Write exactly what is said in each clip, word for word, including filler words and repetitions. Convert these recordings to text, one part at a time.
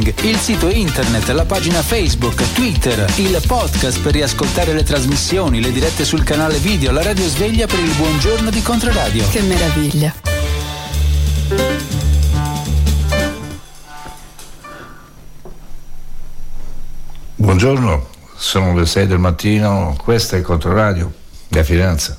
streaming, il sito internet, la pagina Facebook, Twitter, il podcast per riascoltare le trasmissioni, le dirette sul canale video, la radio sveglia per il buongiorno di Controradio. Che meraviglia. Buongiorno, sono le sei del mattino, questa è Controradio da Firenze.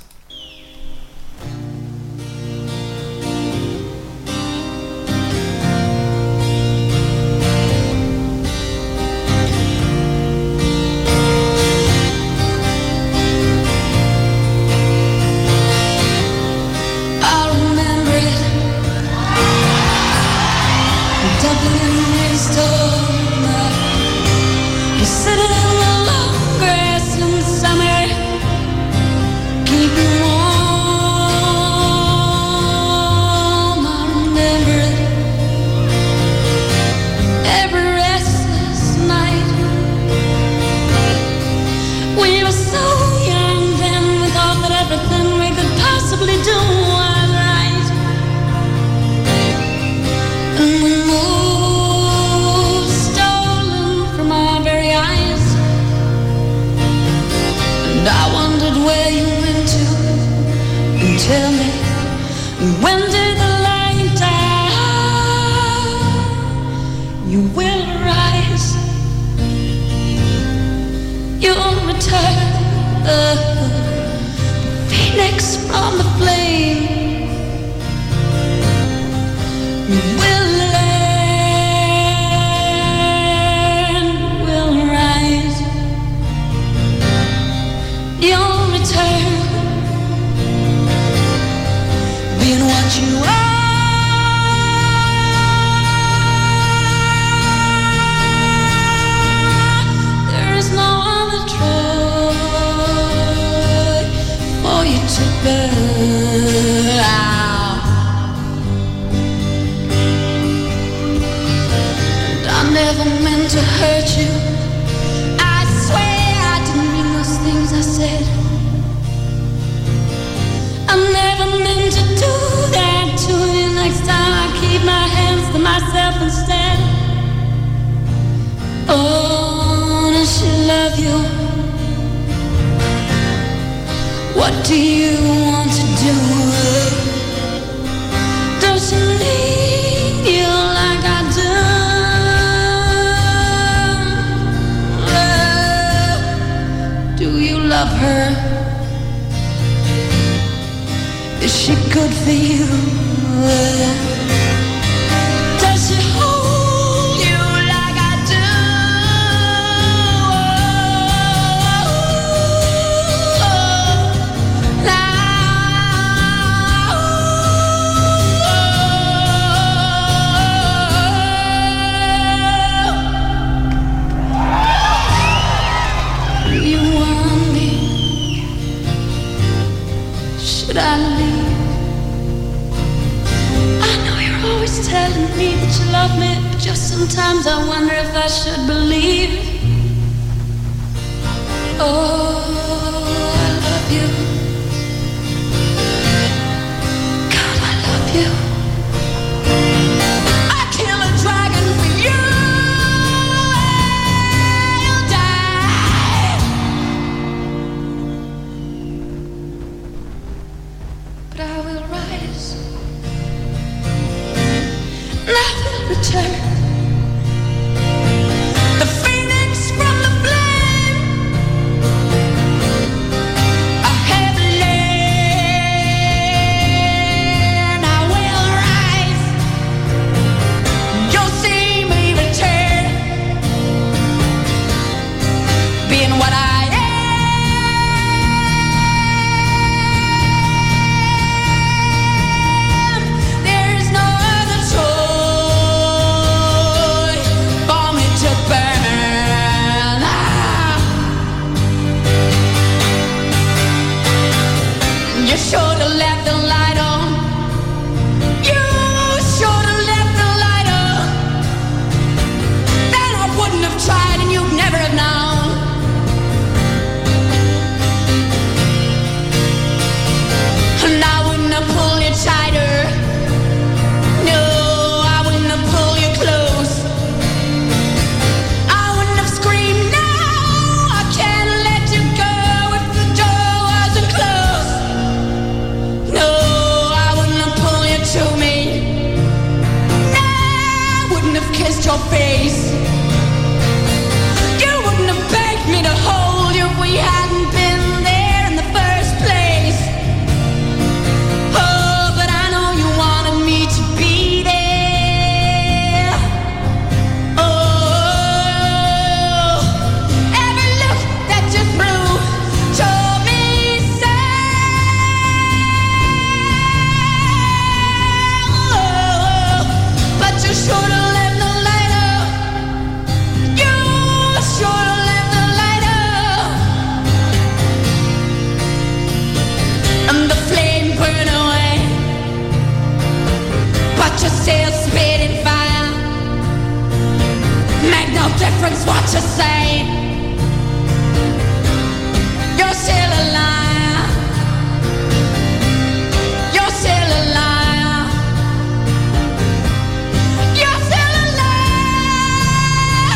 I will I've kissed your face. You wouldn't have begged me to hold you if we hadn't been there in the first place. Oh, but I know you wanted me to be there. Oh, every look that you threw told me so. Oh, but you should have left the light up. You should have left the light up. And the flame burned away, but you're still spitting fire. Make no difference what you say. You're still a liar. You're still a liar. You're still a liar.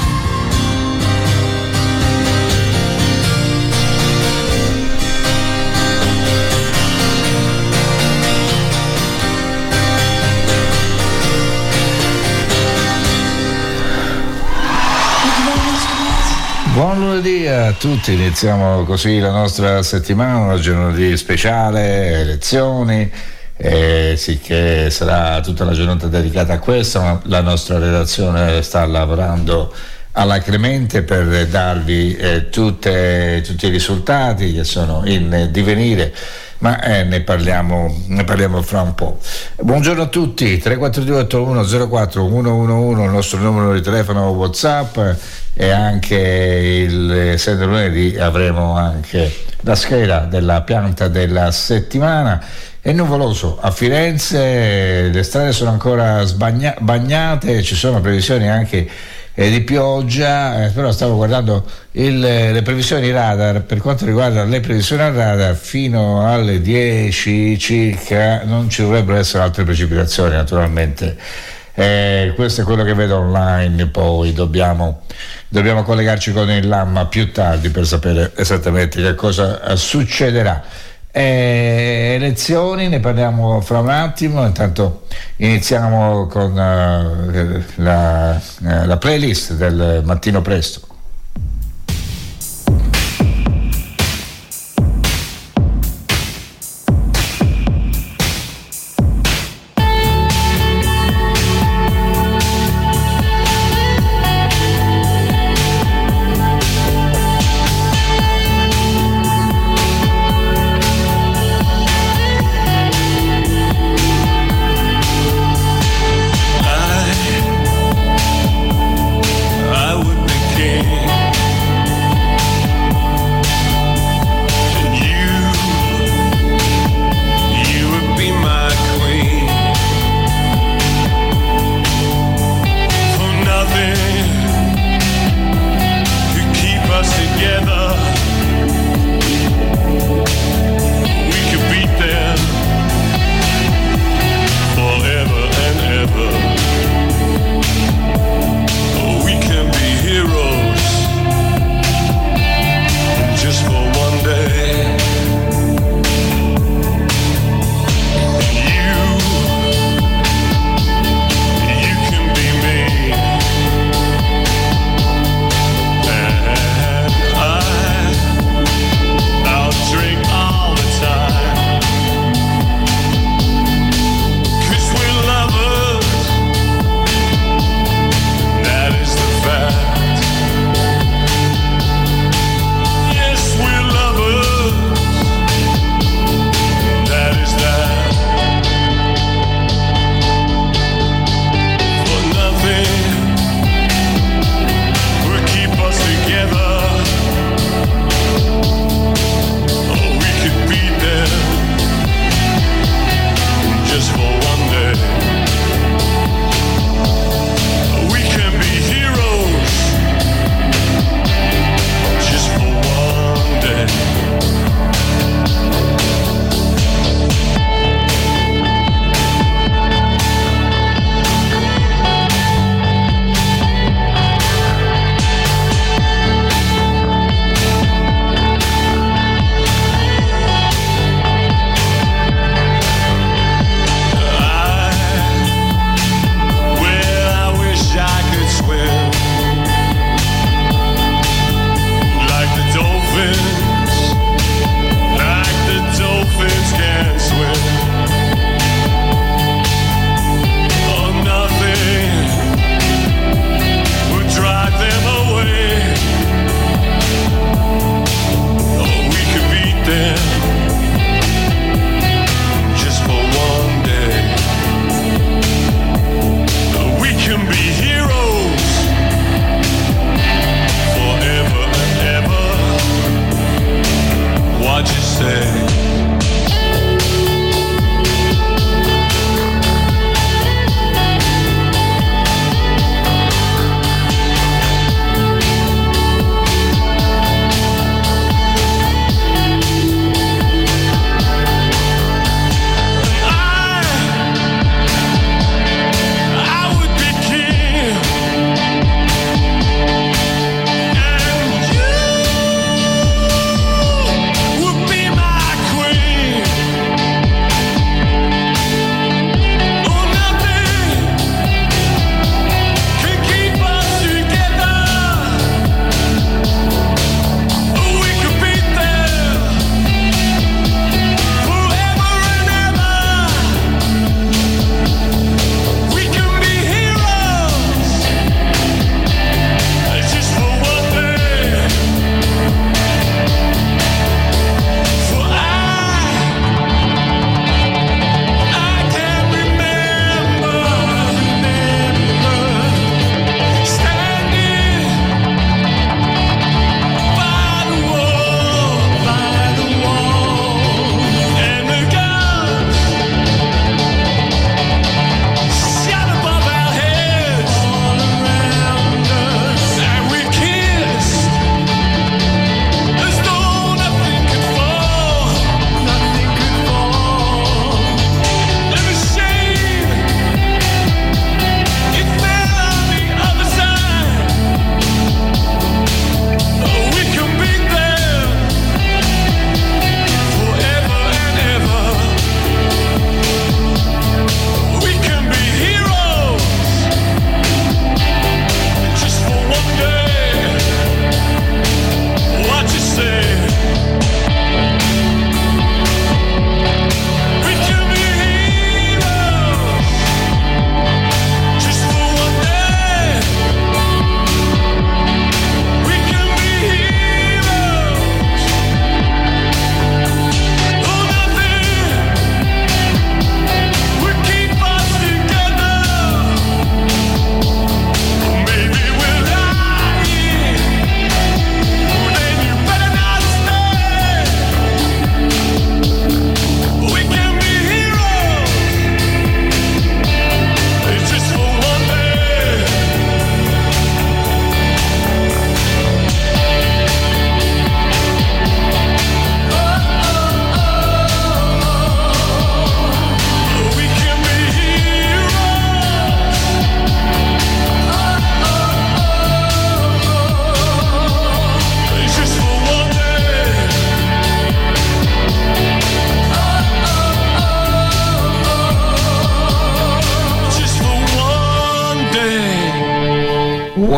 Buon lunedì a tutti, iniziamo così la nostra settimana, un giorno di speciale, elezioni, eh, sì che sarà tutta la giornata dedicata a questo, ma la nostra redazione sta lavorando alacremente per darvi eh, tutte, tutti i risultati che sono in divenire, ma eh, ne parliamo ne parliamo fra un po'. Buongiorno a tutti, tre quattro due otto uno zero quattro uno uno uno il nostro numero di telefono WhatsApp, e anche il essendo lunedì avremo anche la scheda della pianta della settimana. È nuvoloso a Firenze, le strade sono ancora sbagna- bagnate, ci sono previsioni anche eh, di pioggia, eh, però stavo guardando il, le previsioni radar. Per quanto riguarda le previsioni al radar, fino alle dieci circa non ci dovrebbero essere altre precipitazioni, naturalmente. Eh, questo è quello che vedo online, poi dobbiamo, dobbiamo collegarci con il Lamma più tardi per sapere esattamente che cosa succederà. Eh, elezioni, ne parliamo fra un attimo, intanto iniziamo con uh, la, uh, la playlist del mattino presto. I would be king.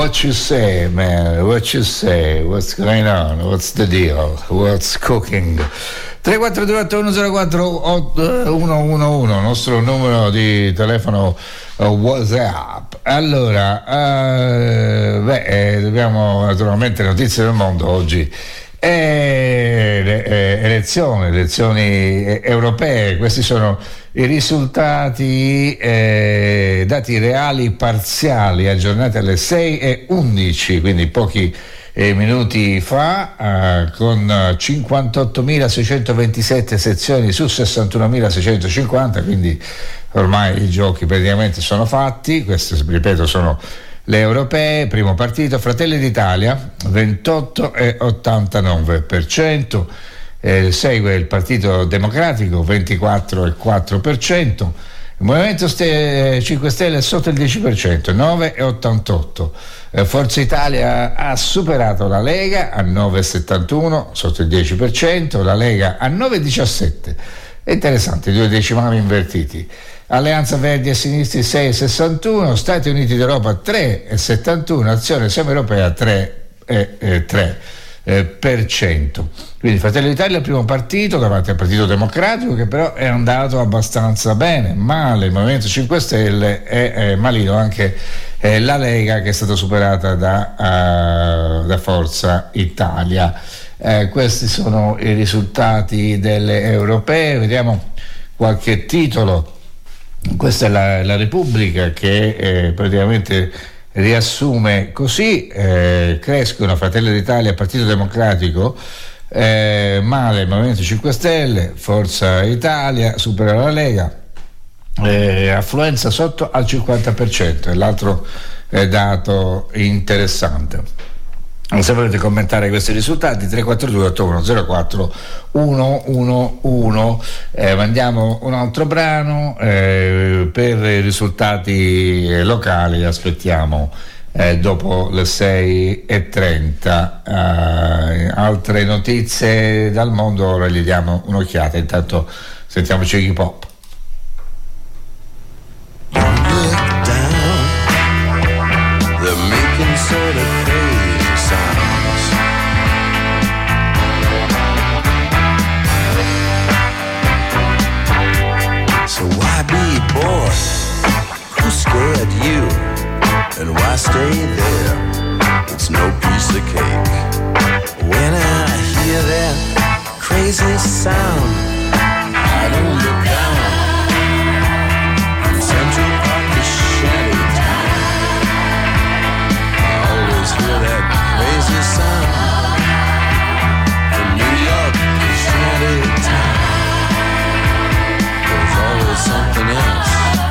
What you say, man? What you say? What's going on? What's the deal? What's cooking? tre quattro due otto uno zero quattro uno uno uno, nostro numero di telefono uh, WhatsApp. Allora, uh, beh, eh, dobbiamo naturalmente notizie del mondo oggi. Eh, le, eh, elezioni, elezioni eh, europee, questi sono i risultati, eh, dati reali parziali aggiornati alle sei e undici, quindi pochi eh, minuti fa, eh, con cinquantottomilaseicentoventisette sezioni su sessantunomilaseicentocinquanta, quindi ormai i giochi praticamente sono fatti. Queste, ripeto, sono le europee. Primo partito Fratelli d'Italia ventotto virgola ottantanove per cento, eh, segue il Partito Democratico ventiquattro virgola quattro per cento, il Movimento Ste- cinque Stelle sotto il dieci per cento, nove virgola ottantotto per cento, eh, Forza Italia ha superato la Lega a nove virgola settantuno, sotto il dieci per cento, la Lega a nove virgola diciassette. È interessante, due decimali invertiti. Alleanza Verdi e Sinistri sei virgola sessantuno, Stati Uniti d'Europa tre virgola settantuno, Azione Semi-Europea tre virgola tre per cento. Quindi Fratelli d'Italia è il primo partito davanti al Partito Democratico, che però è andato abbastanza bene, male il Movimento cinque Stelle e eh, malino anche eh, la Lega, che è stata superata da, uh, da Forza Italia. Eh, questi sono i risultati delle europee. Vediamo qualche titolo. Questa è la, la Repubblica, che eh, praticamente riassume così: eh, crescono Fratelli d'Italia e Partito Democratico, eh, male il Movimento cinque Stelle, Forza Italia supera la Lega, eh, affluenza sotto al cinquanta per cento, è l'altro eh, dato interessante. Se volete commentare questi risultati, tre quattro due otto uno zero quattro uno uno uno. Eh, mandiamo un altro brano. Eh, per i risultati locali aspettiamo eh, dopo le sei e trenta. Eh, altre notizie dal mondo, ora gli diamo un'occhiata. Intanto sentiamoci Iggy Pop. Who scared you? And why stay there? It's no piece of cake. When I hear that crazy sound, I don't look down. Central Park is shanty town. I always hear that crazy sound. From New York to shanty town, there's always something else.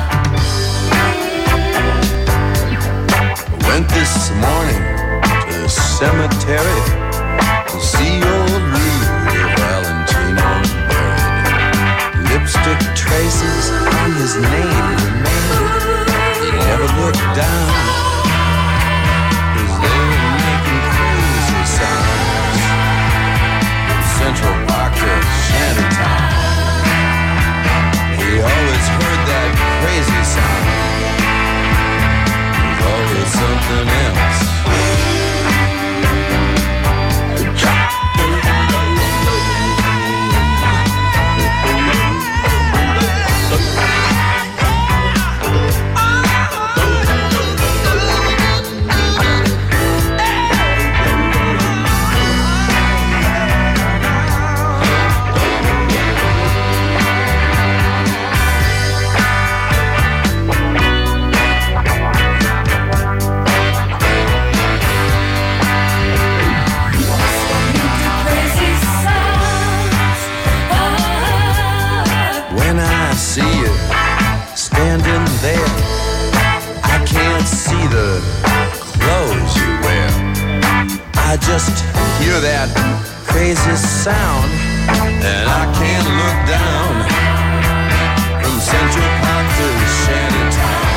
Went this morning to the cemetery to see old Rudy Valentino buried. Lipstick traces on his name remained. He never looked down, 'cause they were making crazy sounds in Central Park to Shantytown. He always heard that crazy sound. Always something else. I just hear that crazy sound, and I can't look down. From Central Park to Shantytown,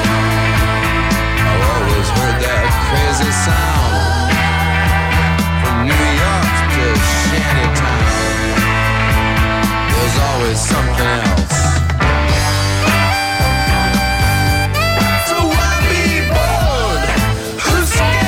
I've always heard that crazy sound. From New York to Shantytown, there's always something else. So why be bold? Who's scared?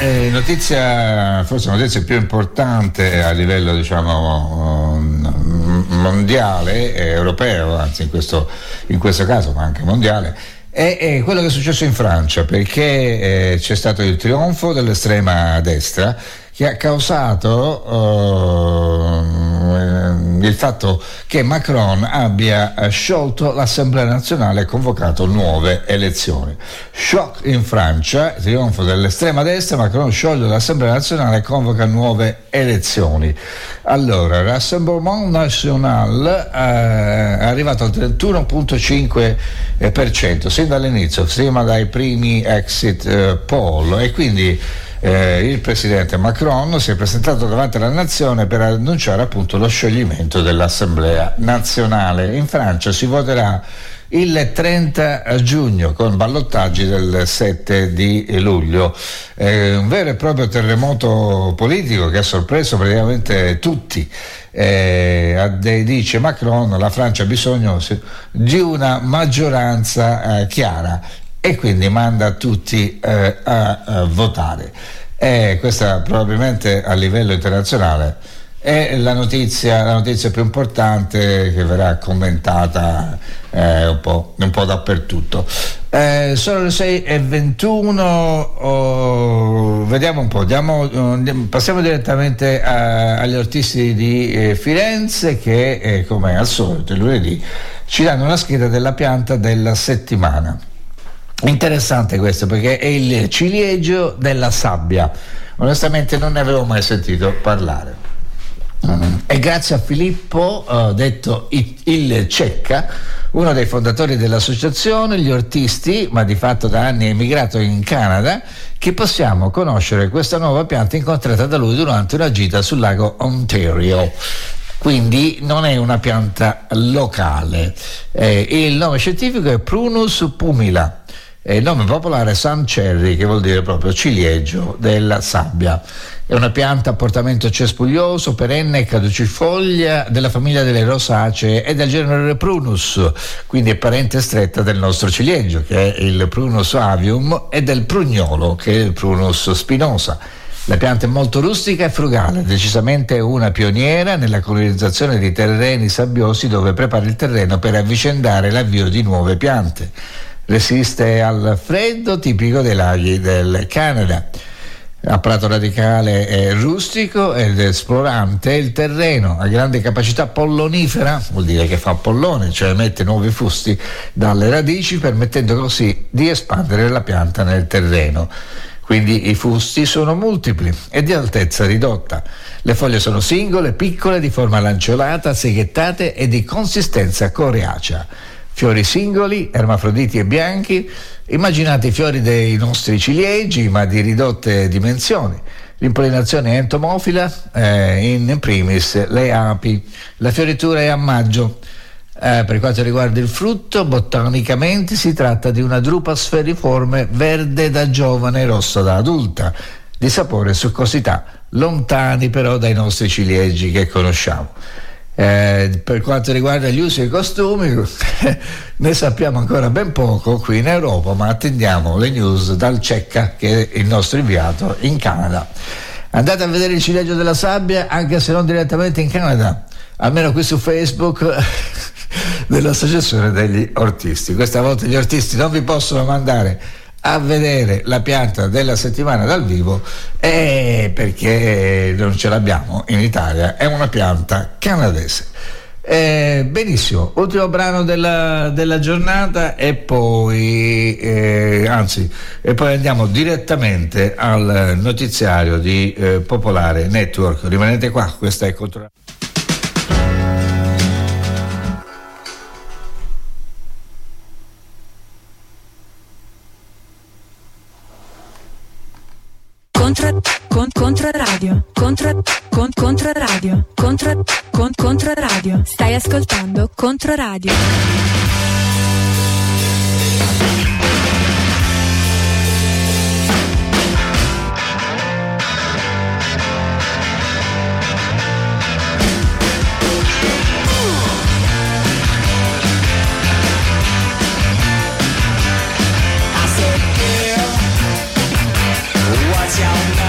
eh, notizia, forse la notizia più importante a livello, diciamo, mondiale, eh, europeo, anzi in questo, in questo caso, ma anche mondiale, è, è quello che è successo in Francia, perché eh, c'è stato il trionfo dell'estrema destra che ha causato uh, il fatto che Macron abbia sciolto l'Assemblea nazionale e convocato nuove elezioni. Shock in Francia, trionfo dell'estrema destra, Macron scioglie l'Assemblea nazionale e convoca nuove elezioni. Allora, Rassemblement National eh, è arrivato al trentuno virgola cinque per cento sin dall'inizio, prima dai primi exit eh, poll, e quindi Eh, il presidente Macron si è presentato davanti alla nazione per annunciare appunto lo scioglimento dell'Assemblea nazionale. In Francia si voterà il trenta giugno con ballottaggi del sette di luglio. Eh, un vero e proprio terremoto politico che ha sorpreso praticamente tutti. Eh, dice Macron, la Francia ha bisogno di una maggioranza eh, chiara, e quindi manda tutti eh, a, a votare. E questa probabilmente a livello internazionale è la notizia, la notizia più importante, che verrà commentata eh, un po', un po' dappertutto. Eh, sono le sei e ventuno, oh, vediamo un po', diamo, passiamo direttamente a, agli artisti di eh, Firenze, che eh, come al solito il lunedì ci danno una scheda della pianta della settimana. Interessante questo, perché è il ciliegio della sabbia. Onestamente non ne avevo mai sentito parlare. Mm. E grazie a Filippo, uh, detto il Cecca, uno dei fondatori dell'associazione Gli Ortisti, ma di fatto da anni è emigrato in Canada, che possiamo conoscere questa nuova pianta incontrata da lui durante una gita sul lago Ontario. Quindi non è una pianta locale. Eh, il nome scientifico è Prunus pumila. E il nome popolare è Sun Cherry, che vuol dire proprio ciliegio della sabbia. È una pianta a portamento cespuglioso, perenne e caducifoglia, della famiglia delle rosacee e del genere Prunus, quindi è parente stretta del nostro ciliegio, che è il Prunus avium, e del prugnolo, che è il Prunus spinosa. La pianta è molto rustica e frugale, decisamente una pioniera nella colonizzazione di terreni sabbiosi, dove prepara il terreno per avvicendare l'avvio di nuove piante. Resiste al freddo tipico dei laghi del Canada. Apparato radicale è rustico ed esplorante, il terreno ha grande capacità pollonifera, vuol dire che fa pollone, cioè emette nuovi fusti dalle radici, permettendo così di espandere la pianta nel terreno. Quindi i fusti sono multipli e di altezza ridotta. Le foglie sono singole, piccole, di forma lanceolata, seghettate e di consistenza coriacea. Fiori singoli, ermafroditi e bianchi. Immaginate i fiori dei nostri ciliegi, ma di ridotte dimensioni. L'impollinazione è entomofila, eh, in primis le api. La fioritura è a maggio. Eh, per quanto riguarda il frutto, botanicamente si tratta di una drupa sferiforme, verde da giovane, rossa da adulta, di sapore e succosità, lontani però dai nostri ciliegi che conosciamo. Eh, per quanto riguarda gli usi e i costumi ne sappiamo ancora ben poco qui in Europa, ma attendiamo le news dal Cecca, che è il nostro inviato in Canada. Andate a vedere il ciliegio della sabbia, anche se non direttamente in Canada, almeno qui su Facebook dell'associazione degli ortisti. Questa volta gli ortisti non vi possono mandare a vedere la pianta della settimana dal vivo, eh, perché non ce l'abbiamo in Italia, è una pianta canadese. Eh, benissimo, ultimo brano della, della giornata e poi eh, anzi e poi andiamo direttamente al notiziario di eh, Popolare Network. Rimanete qua, questa è Controradio. Contra, con, Controradio, contra, con, Controradio, contra, con, Controradio. Stai ascoltando Controradio. What's your name?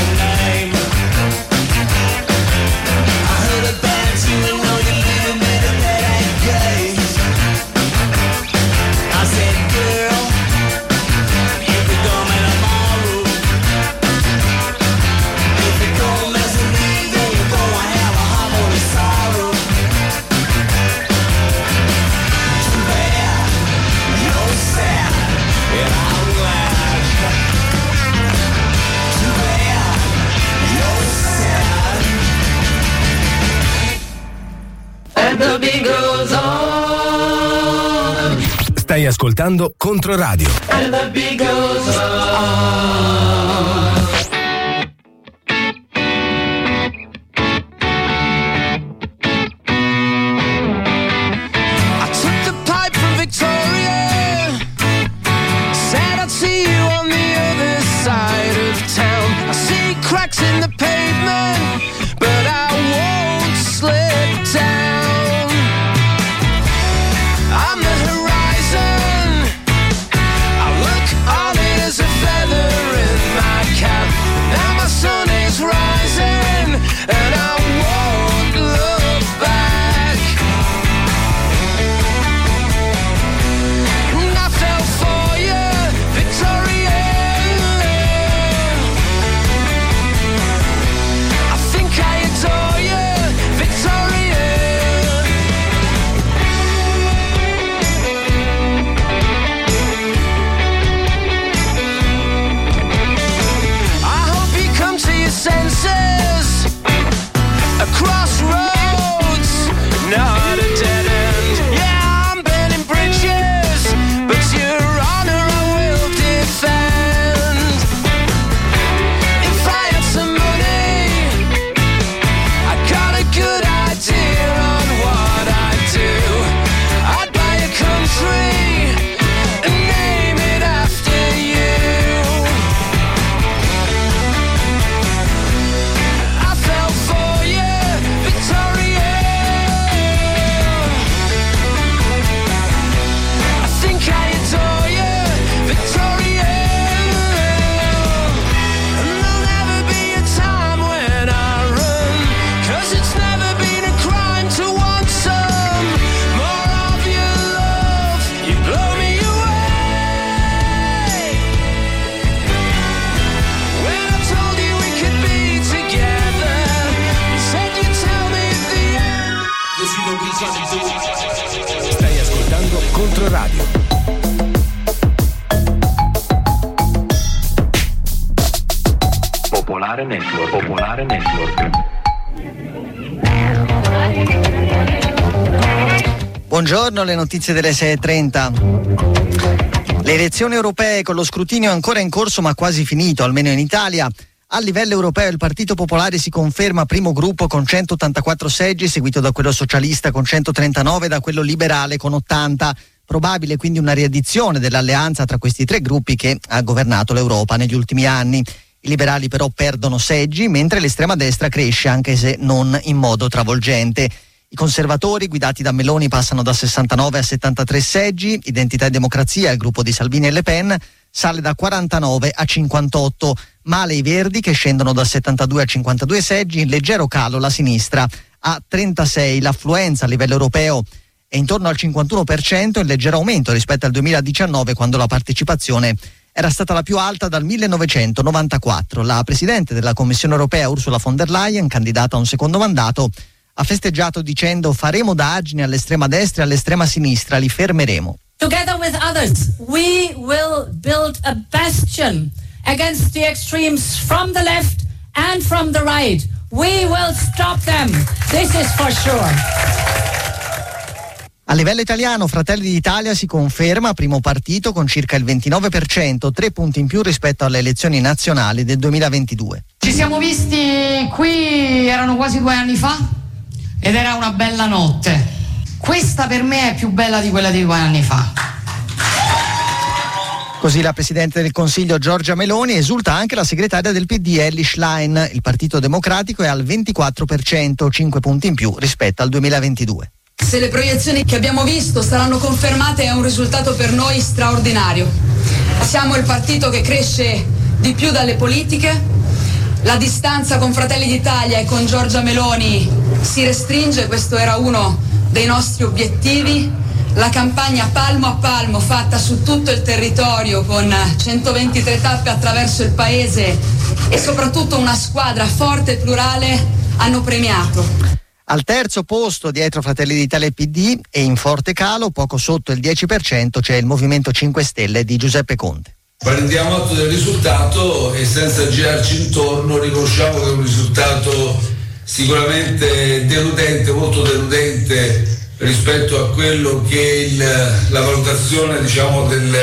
Stai ascoltando Controradio. And the beat goes on. I took the pipe from Victoria, said I'd see you on the other side of town. I see cracks in the pavement, but I won't slip down. I'm the horizon, I look on it as a feather in my cap. Now my sun is rising, and I won't look back. And I fell for you, Victoria. I think I adore you, Victoria. I hope you come to your senses. A crossroads, not a dead end. Yeah, I'm burning bridges, but your honor I will defend. If I had some money, I got a good idea on what I'd do. I'd buy a country and name it after you. I fell for you, Victoria. I think I adore you, Victoria. And there'll never be a time when I run, 'cause it's never been a crime to want some more of your love. You blow me away. When I told you we could be together, you said you'd tell me at the end. Stai ascoltando Controradio. Popolare Network. Popolare Network. Buongiorno, le notizie delle sei e trenta. Le elezioni europee con lo scrutinio ancora in corso ma quasi finito, almeno in Italia. A livello europeo il Partito Popolare si conferma primo gruppo con centottantaquattro seggi, seguito da quello socialista con centotrentanove e da quello liberale con ottanta. Probabile quindi una riaddizione dell'alleanza tra questi tre gruppi che ha governato l'Europa negli ultimi anni. I liberali però perdono seggi, mentre l'estrema destra cresce, anche se non in modo travolgente. I conservatori, guidati da Meloni, passano da sessantanove a settantatré seggi. Identità e Democrazia, il gruppo di Salvini e Le Pen, sale da quarantanove a cinquantotto. Male i Verdi, che scendono da settantadue a cinquantadue seggi. In leggero calo la sinistra a trentasei. L'affluenza a livello europeo è intorno al cinquantuno per cento, in leggero aumento rispetto al duemiladiciannove, quando la partecipazione era stata la più alta dal millenovecentonovantaquattro. La Presidente della Commissione Europea, Ursula von der Leyen, candidata a un secondo mandato, ha festeggiato dicendo: faremo da argine all'estrema destra e all'estrema sinistra, li fermeremo. Together with others, we will build a bastion against the extremes from the left and from the right. We will stop them. This is for sure. A livello italiano, Fratelli d'Italia si conferma primo partito con circa il ventinove per cento, tre punti in più rispetto alle elezioni nazionali del duemilaventidue. Ci siamo visti qui, erano quasi due anni fa, ed era una bella notte. Questa per me è più bella di quella di due anni fa. Così la Presidente del Consiglio Giorgia Meloni, esulta anche la segretaria del P D Elly Schlein. Il Partito Democratico è al ventiquattro per cento, cinque punti in più rispetto al duemilaventidue. Se le proiezioni che abbiamo visto saranno confermate, è un risultato per noi straordinario. Siamo il partito che cresce di più dalle politiche, la distanza con Fratelli d'Italia e con Giorgia Meloni si restringe, questo era uno dei nostri obiettivi. La campagna palmo a palmo fatta su tutto il territorio con centoventitré tappe attraverso il paese e soprattutto una squadra forte e plurale hanno premiato. Al terzo posto, dietro Fratelli d'Italia e P D, e in forte calo, poco sotto il dieci per cento, c'è il Movimento cinque Stelle di Giuseppe Conte. Prendiamo atto del risultato e senza girarci intorno riconosciamo che è un risultato sicuramente deludente, molto deludente rispetto a quello che il, la valutazione, diciamo, del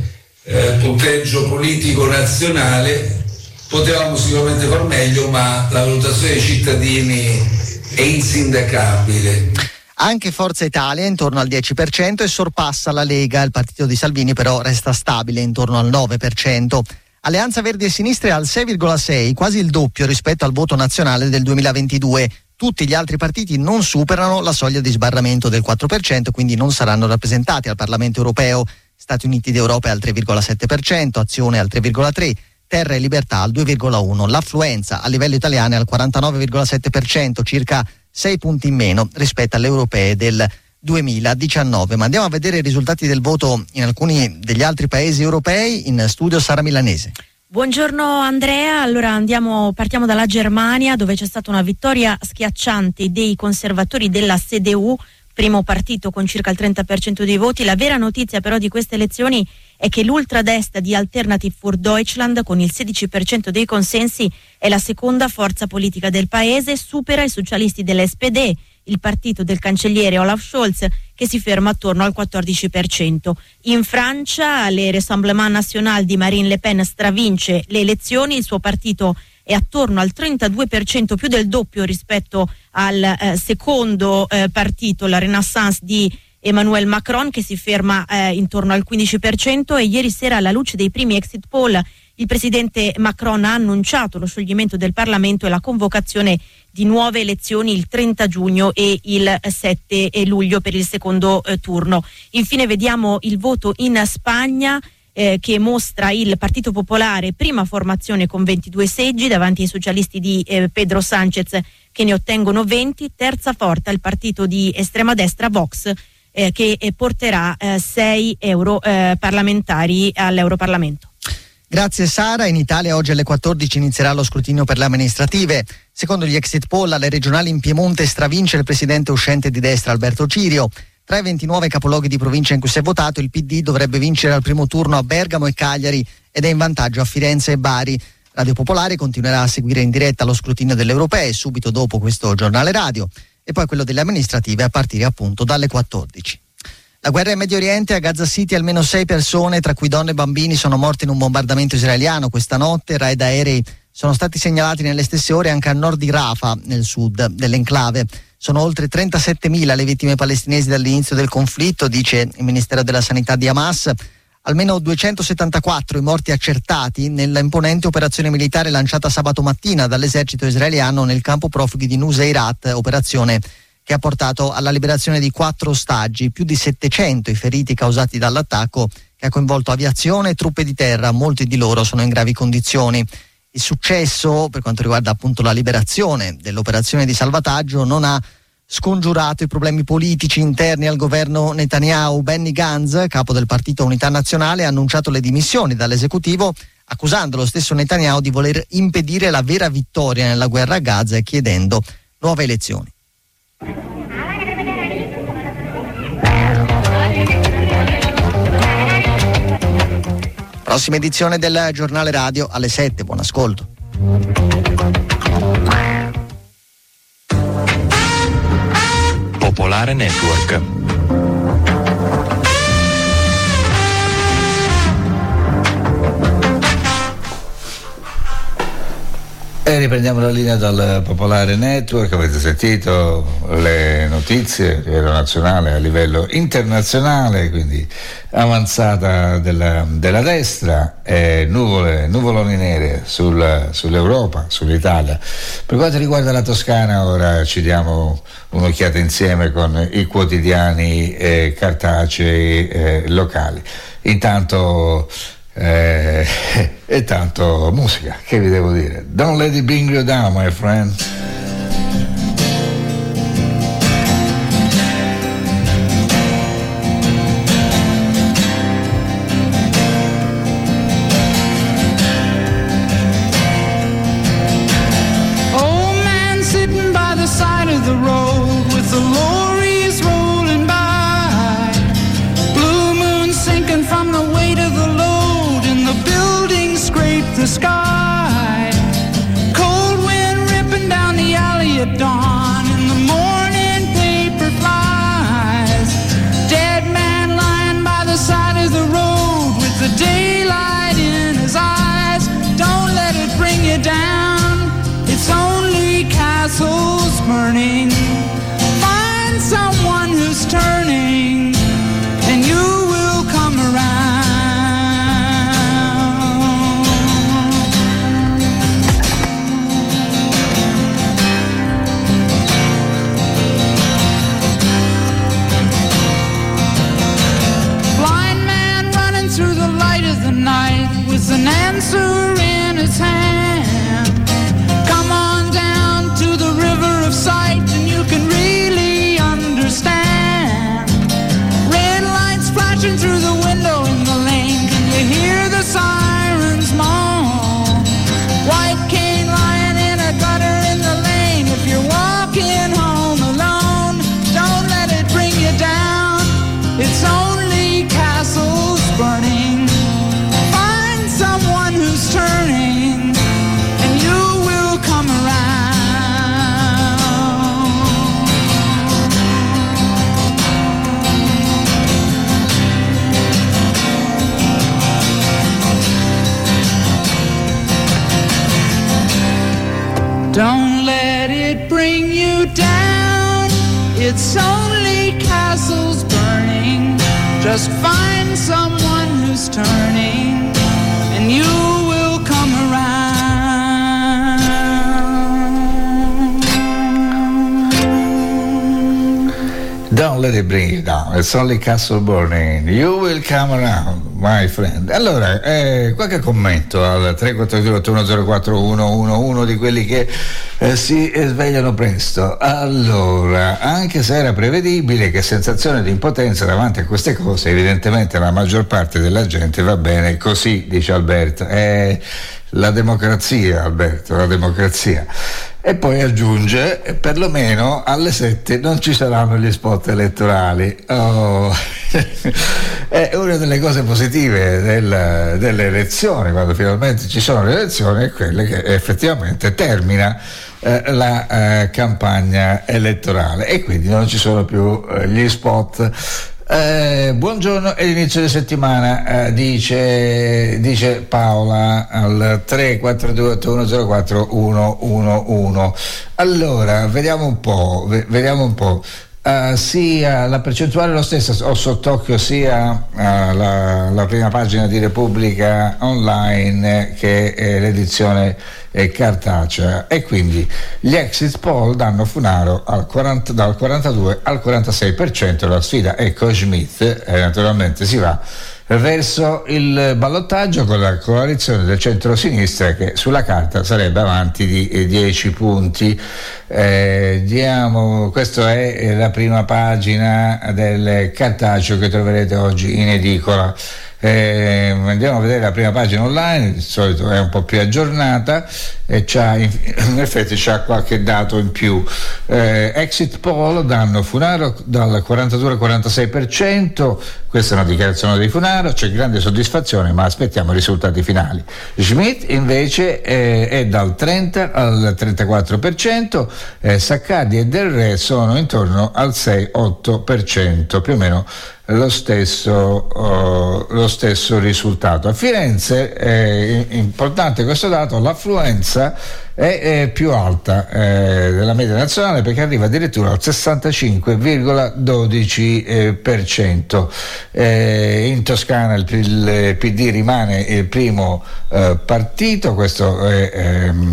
eh, punteggio politico nazionale. Potevamo sicuramente far meglio, ma la valutazione dei cittadini è insindacabile. Anche Forza Italia è intorno al dieci per cento e sorpassa la Lega. Il partito di Salvini però resta stabile intorno al nove per cento. Alleanza Verdi e Sinistra è al sei virgola sei, quasi il doppio rispetto al voto nazionale del duemilaventidue. Tutti gli altri partiti non superano la soglia di sbarramento del quattro per cento, quindi non saranno rappresentati al Parlamento europeo. Stati Uniti d'Europa è al tre virgola sette per cento, Azione al tre virgola tre per cento, Terra e Libertà al due virgola uno per cento. L'affluenza a livello italiano è al quarantanove virgola sette per cento, circa sei punti in meno rispetto alle europee del duemiladiciannove. Ma andiamo a vedere i risultati del voto in alcuni degli altri paesi europei. In studio Sara Milanese. Buongiorno Andrea, allora andiamo, partiamo dalla Germania, dove c'è stata una vittoria schiacciante dei conservatori della C D U, primo partito con circa il trenta per cento dei voti. La vera notizia però di queste elezioni è che l'ultradestra di Alternative für Deutschland, con il sedici per cento dei consensi, è la seconda forza politica del paese, supera i socialisti dell'S P D, il partito del cancelliere Olaf Scholz, che si ferma attorno al quattordici per cento. In Francia, le Rassemblement National di Marine Le Pen stravince le elezioni, il suo partito è attorno al trentadue per cento, più del doppio rispetto al eh, secondo eh, partito, la Renaissance di Emmanuel Macron, che si ferma eh, intorno al quindici per cento. E ieri sera, alla luce dei primi exit poll, il presidente Macron ha annunciato lo scioglimento del Parlamento e la convocazione di nuove elezioni il trenta giugno e il sette luglio per il secondo eh, turno. Infine vediamo il voto in Spagna, eh, che mostra il Partito Popolare prima formazione con ventidue seggi davanti ai socialisti di eh, Pedro Sánchez, che ne ottengono venti. Terza forza il partito di estrema destra Vox, eh, che eh, porterà eh, sei euro eh, parlamentari all'Europarlamento. Grazie Sara. In Italia oggi alle quattordici inizierà lo scrutinio per le amministrative. Secondo gli exit poll, alle regionali in Piemonte stravince il presidente uscente di destra Alberto Cirio. Tra i ventinove capoluoghi di provincia in cui si è votato, il P D dovrebbe vincere al primo turno a Bergamo e Cagliari ed è in vantaggio a Firenze e Bari. Radio Popolare continuerà a seguire in diretta lo scrutinio delle europee subito dopo questo giornale radio e poi quello delle amministrative a partire appunto dalle quattordici. La guerra in Medio Oriente, a Gaza City almeno sei persone, tra cui donne e bambini, sono morte in un bombardamento israeliano questa notte. Raid aerei sono stati segnalati nelle stesse ore anche a nord di Rafah, nel sud dell'enclave. Sono oltre trentasettemila le vittime palestinesi dall'inizio del conflitto, dice il Ministero della Sanità di Hamas. Almeno duecentosettantaquattro i morti accertati nella imponente operazione militare lanciata sabato mattina dall'esercito israeliano nel campo profughi di Nuseirat, operazione che ha portato alla liberazione di quattro ostaggi, più di settecento i feriti causati dall'attacco che ha coinvolto aviazione e truppe di terra. Molti di loro sono in gravi condizioni. Il successo, per quanto riguarda appunto la liberazione dell'operazione di salvataggio, non ha scongiurato i problemi politici interni al governo Netanyahu. Benny Gantz, capo del partito Unità Nazionale, ha annunciato le dimissioni dall'esecutivo, accusando lo stesso Netanyahu di voler impedire la vera vittoria nella guerra a Gaza e chiedendo nuove elezioni. Prossima edizione del giornale radio alle sette. Buon ascolto. Popolare Network. E riprendiamo la linea dal Popolare Network. Avete sentito le notizie a livello nazionale, a livello internazionale, quindi avanzata della, della destra, e nuvole, nuvoloni nere sul, sull'Europa, sull'Italia. Per quanto riguarda la Toscana, ora ci diamo un'occhiata insieme con i quotidiani eh, cartacei eh, locali. Intanto eh, e tanto musica, che vi devo dire? Don't let it bring you down, my friend. The sky, cold wind ripping down the alley at dawn, in the morning paper flies, dead man lying by the side of the road with the daylight in his eyes. Don't let it bring you down, it's only castles burning. Find someone who's turning and you will come around. An answer in his hand. Come on down to the river of sight and you can really understand. Red lights flashing through the window in the lane. Can you hear the sirens moan? White cane lying in a gutter in the lane. If you're walking home alone, don't let it bring you down, it's only castles burning. Someone who's turning and you will come around. Don't let it bring you down, it's only castles burning. Just find someone who's turning and you will come around. Don't let it bring you down, it's only castle burning, you will come around, my friend. Allora, eh, qualche commento al tre quattro due otto uno zero quattro uno uno uno di quelli che eh, si svegliano presto. Allora, anche se era prevedibile che sensazione di impotenza davanti a queste cose, evidentemente la maggior parte della gente va bene così, dice Alberto. È la democrazia, Alberto, la democrazia. E poi aggiunge, perlomeno alle sette non ci saranno gli spot elettorali. Oh. È una delle cose positive del, delle elezioni, quando finalmente ci sono le elezioni, è quelle che effettivamente termina eh, la eh, campagna elettorale e quindi non ci sono più eh, gli spot. Eh, buongiorno, è l'inizio di settimana, eh, dice, dice Paola al tre quattro due otto uno zero quattro uno uno uno. Allora, vediamo un po', vediamo un po'. Uh, sia la percentuale è lo stesso, ho sott'occhio sia uh, la, la prima pagina di Repubblica Online che eh, l'edizione eh, cartacea, e quindi gli exit poll danno Funaro al quaranta, dal quarantadue al quarantasei per cento. La sfida è con Schmidt e naturalmente si va verso il ballottaggio con la coalizione del centro-sinistra che sulla carta sarebbe avanti di dieci punti. Eh, diamo, questa è la prima pagina del cartaceo che troverete oggi in edicola. Eh, andiamo a vedere la prima pagina online, di solito è un po' più aggiornata e c'ha, in, in effetti c'ha qualche dato in più. Eh, exit poll danno Funaro dal quarantadue al quarantasei per cento, questa è una dichiarazione di Funaro, c'è grande soddisfazione ma aspettiamo i risultati finali. Schmidt invece eh, è dal trenta al trentaquattro per cento, eh, Saccardi e Del Re sono intorno al sei otto per cento, più o meno lo stesso, uh, lo stesso risultato. A Firenze è importante questo dato, l'affluenza è, è più alta eh, della media nazionale perché arriva addirittura al sessantacinque virgola dodici per cento. Eh, in Toscana il, il P D rimane il primo eh, partito, questo è ehm,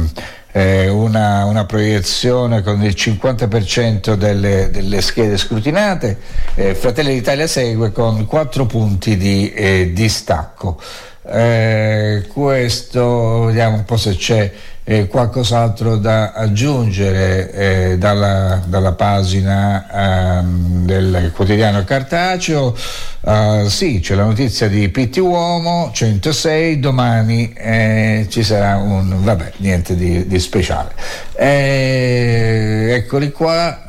eh, una, una proiezione con il cinquanta per cento delle, delle schede scrutinate. eh, Fratelli d'Italia segue con quattro punti di eh, distacco. Eh, questo, vediamo un po' se c'è eh, qualcos'altro da aggiungere eh, dalla, dalla pagina eh, del quotidiano cartaceo. Uh, sì, c'è la notizia di Pitti Uomo centosei, domani eh, ci sarà un, vabbè, niente di, di speciale. Eh, eccoli qua.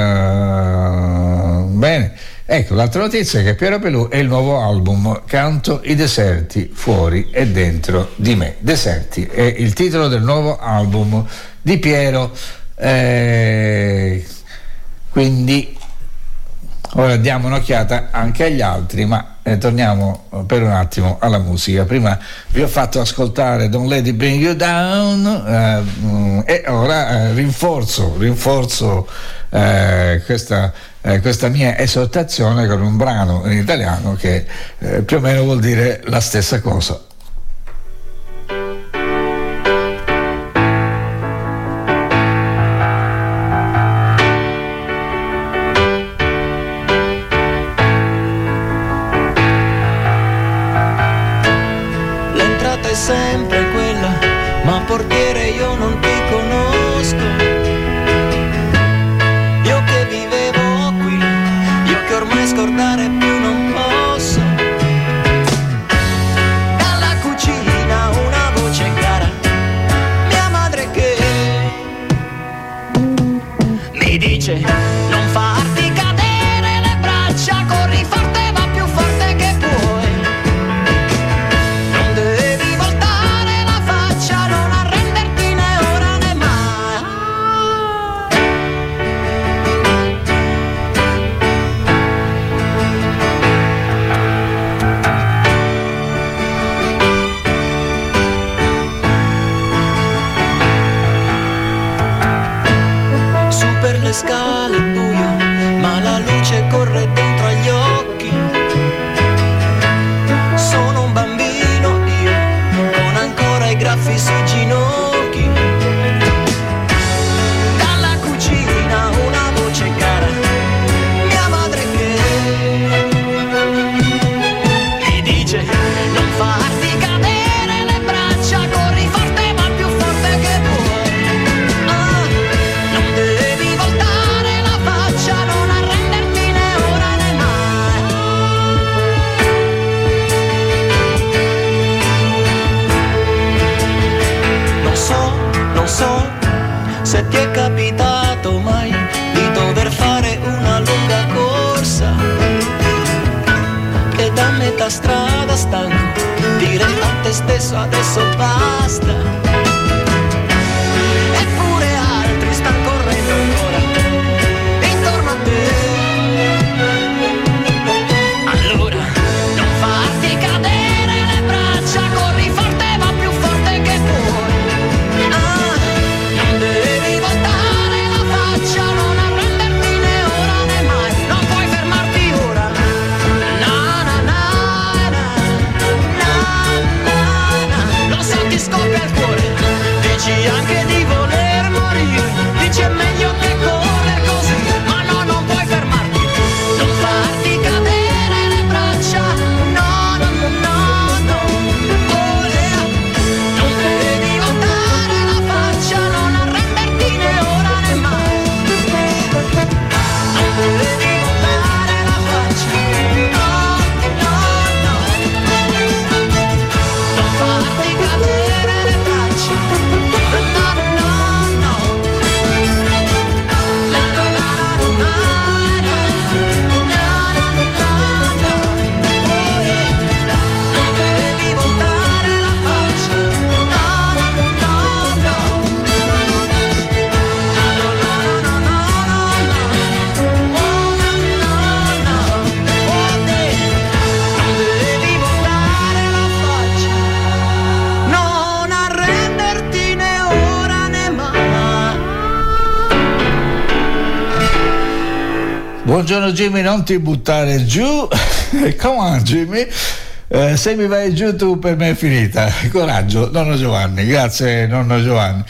Uh, bene. Ecco, l'altra notizia è che Piero Pelù è il nuovo album Canto i deserti fuori e dentro di me. Deserti è il titolo del nuovo album di Piero. Eh, quindi ora diamo un'occhiata anche agli altri, ma eh, torniamo per un attimo alla musica. Prima vi ho fatto ascoltare Don't Let It Bring You Down eh, e ora eh, rinforzo, rinforzo eh, questa, eh, questa mia esortazione con un brano in italiano che eh, più o meno vuol dire la stessa cosa. Sempre quella, ma portiere io non ti conosco. Io che vivevo qui, io che ormai scordare più non posso. Dalla cucina una voce cara, mia madre che mi dice non farti cadere le braccia, corri forte, va più forte che puoi. Scale buio, ma la luce corre dentro agli occhi. Sono un bambino io, con ancora i graffi sui ginocchi. Dalla cucina una voce cara, mia madre che mi dice non farti cadere le braccia, corri forte ma più forte che puoi. Ah, non devi voltare la faccia, non arrenderti né ora né mai. Non so, non so se ti è capitato mai di dover fare una lunga corsa e da metà strada stanco dire a te stesso adesso basta. Eppure altri stanno correndo ancora intorno a te. Allora non farti cadere le braccia, corri forte ma più forte che puoi. Ah, non devi voltare la faccia, non arrenderti né ora né mai. Non puoi fermarti ora. Na na na na na na na. Lo so ti scoppia il cuore, dici anche di voler morire, dici è meglio che correr così, ma no, non puoi fermarti, non farti cadere le braccia, no, no, no, no, no, oh yeah. Non devi voltare la faccia, non arrenderti né ora né mai. Non devi voltare la faccia, no, no, no. Non farti cadere le braccia, no, no, no. La la la la la la, la la la la, oh yeah. Non devi voltare la faccia, no, no, no, no. La la la la la la, oh no, no, no, oh yeah. Non devi voltare la faccia, non arrenderti né ora né mai. Buongiorno Jimmy, non ti buttare giù. Come on Jimmy, eh, se mi vai giù tu per me è finita. Coraggio, nonno Giovanni. Grazie nonno Giovanni.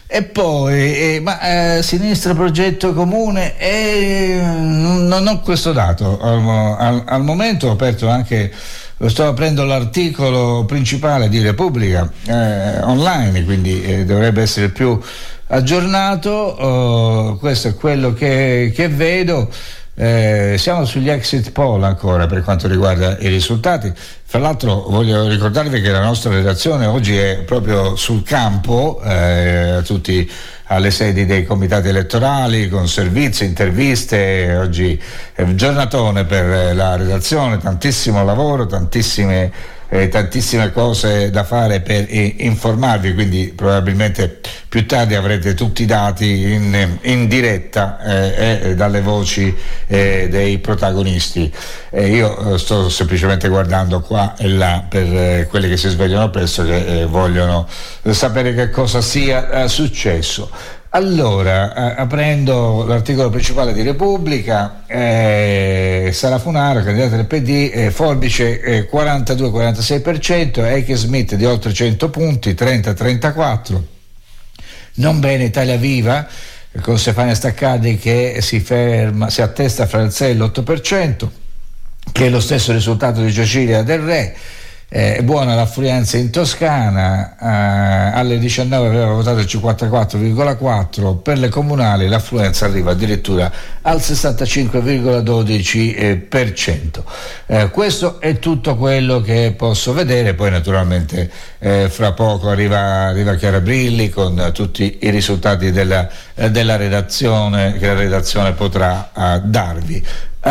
E poi, eh, ma eh, sinistra progetto comune, eh, non ho questo dato al, al, al momento. Ho aperto anche, sto aprendo l'articolo principale di Repubblica eh, online, quindi eh, dovrebbe essere più aggiornato. Oh, questo è quello che, che vedo. Eh, siamo sugli exit poll ancora per quanto riguarda i risultati. Fra l'altro voglio ricordarvi che la nostra redazione oggi è proprio sul campo, eh, tutti alle sedi dei comitati elettorali, con servizi, interviste. Oggi è un giornatone per la redazione, tantissimo lavoro, tantissime Eh, tantissime cose da fare per eh, informarvi, quindi probabilmente più tardi avrete tutti i dati in, in diretta eh, eh, dalle voci eh, dei protagonisti. Eh, io eh, sto semplicemente guardando qua e là per eh, quelli che si svegliano presto, che eh, vogliono sapere che cosa sia eh, successo. Allora, eh, aprendo l'articolo principale di Repubblica, eh, Sara Funaro, candidata del P D, eh, Forbice eh, quarantadue quarantasei per cento, Heike Smith di oltre cento punti, trenta trentaquattro. Non bene Italia Viva, con Stefania Staccardi che si ferma, si attesta fra il sei e l'otto per cento, che è lo stesso risultato di Cecilia Del Re. È eh, buona l'affluenza in Toscana, eh, alle diciannove aveva votato il cinquantaquattro virgola quattro, per le comunali l'affluenza arriva addirittura al sessantacinque virgola dodici per cento. Eh, questo è tutto quello che posso vedere, poi naturalmente eh, fra poco arriva, arriva Chiara Brilli con tutti i risultati della, eh, della redazione che la redazione potrà eh, darvi. Uh,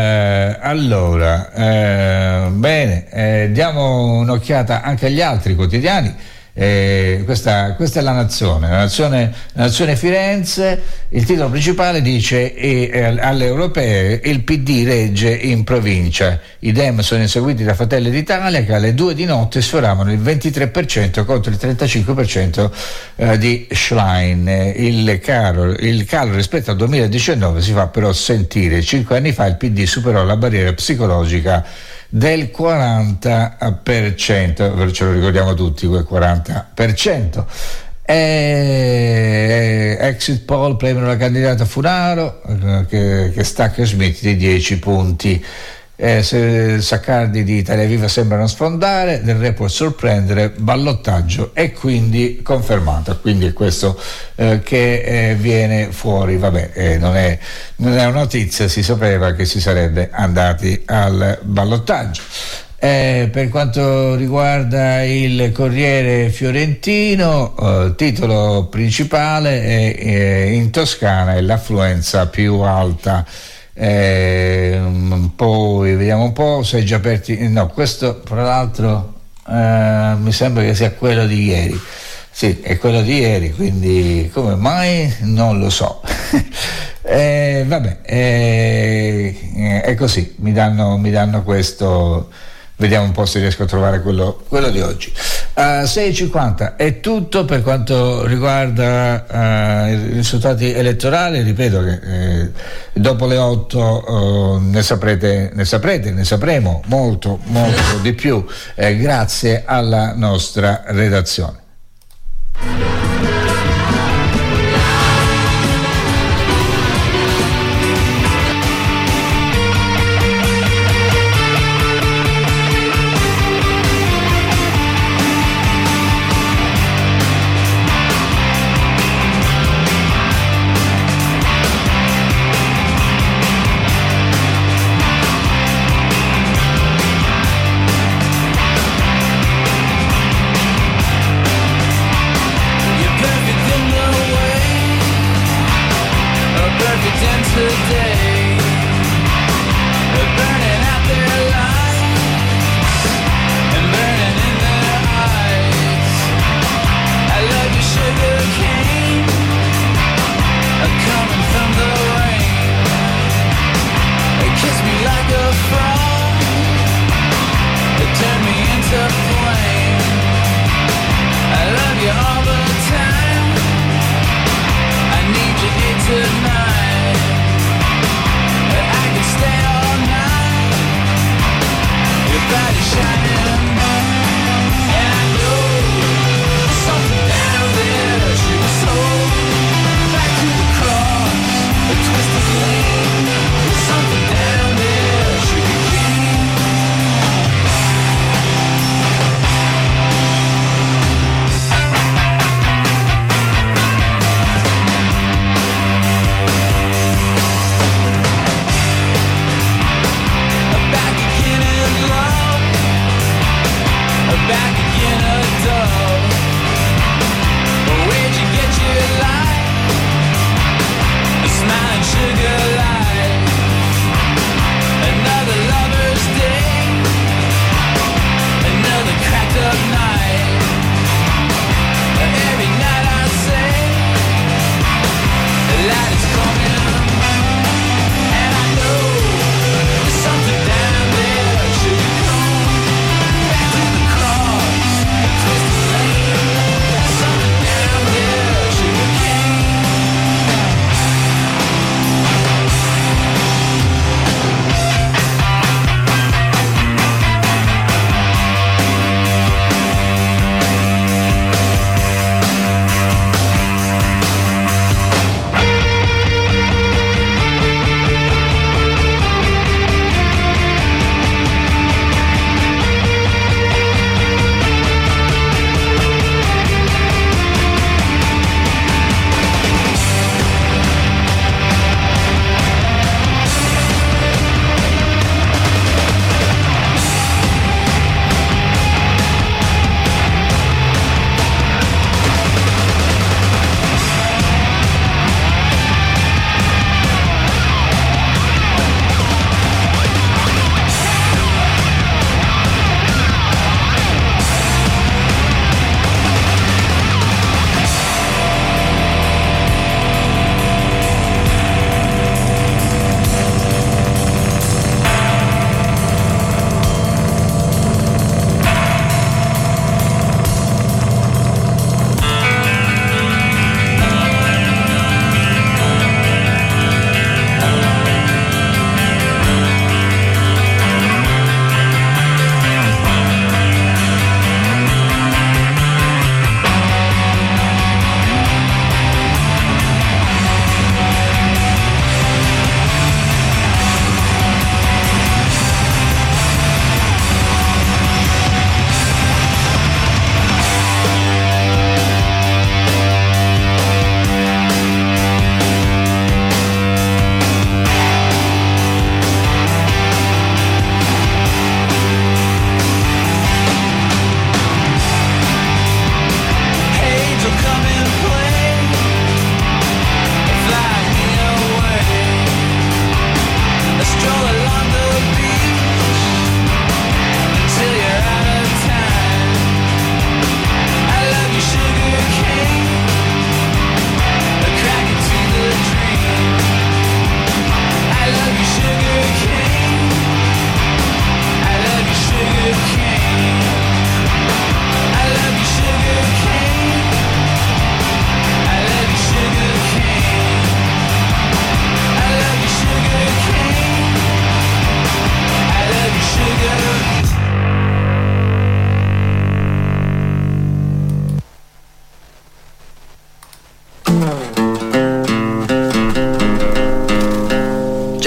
allora, uh, bene, eh, diamo un'occhiata anche agli altri quotidiani. Eh, questa, questa è la Nazione, la Nazione, la Nazione Firenze. Il titolo principale dice eh, eh, alle europee il P D regge in provincia, i Dem sono inseguiti da Fratelli d'Italia che alle due di notte sforavano il ventitré per cento contro il trentacinque per cento eh, di Schlein. Il calo, il calo rispetto al duemiladiciannove si fa però sentire. Cinque anni fa il P D superò la barriera psicologica del quaranta per cento, ce lo ricordiamo tutti quel quaranta per cento. E, exit poll premiano la candidata Funaro che, che stacca Schmidt di dieci punti. Eh, se Saccardi di Italia Viva sembrano sfondare, Del Re può sorprendere, ballottaggio è quindi confermato, quindi è questo eh, che eh, viene fuori. Vabbè, eh, non, è, non è una notizia, si sapeva che si sarebbe andati al ballottaggio. Eh, per quanto riguarda il Corriere Fiorentino, eh, titolo principale è eh, in Toscana è l'affluenza più alta. Eh, poi vediamo un po', sei già aperti, no, questo tra l'altro eh, mi sembra che sia quello di ieri. Sì, è quello di ieri, quindi come mai non lo so. eh, vabbè, eh, è così, mi danno, mi danno questo. Vediamo un po' se riesco a trovare quello, quello di oggi. Uh, sei e cinquanta è tutto per quanto riguarda uh, i risultati elettorali. Ripeto che eh, dopo le otto uh, ne saprete, ne saprete, ne sapremo molto, molto di più eh, grazie alla nostra redazione.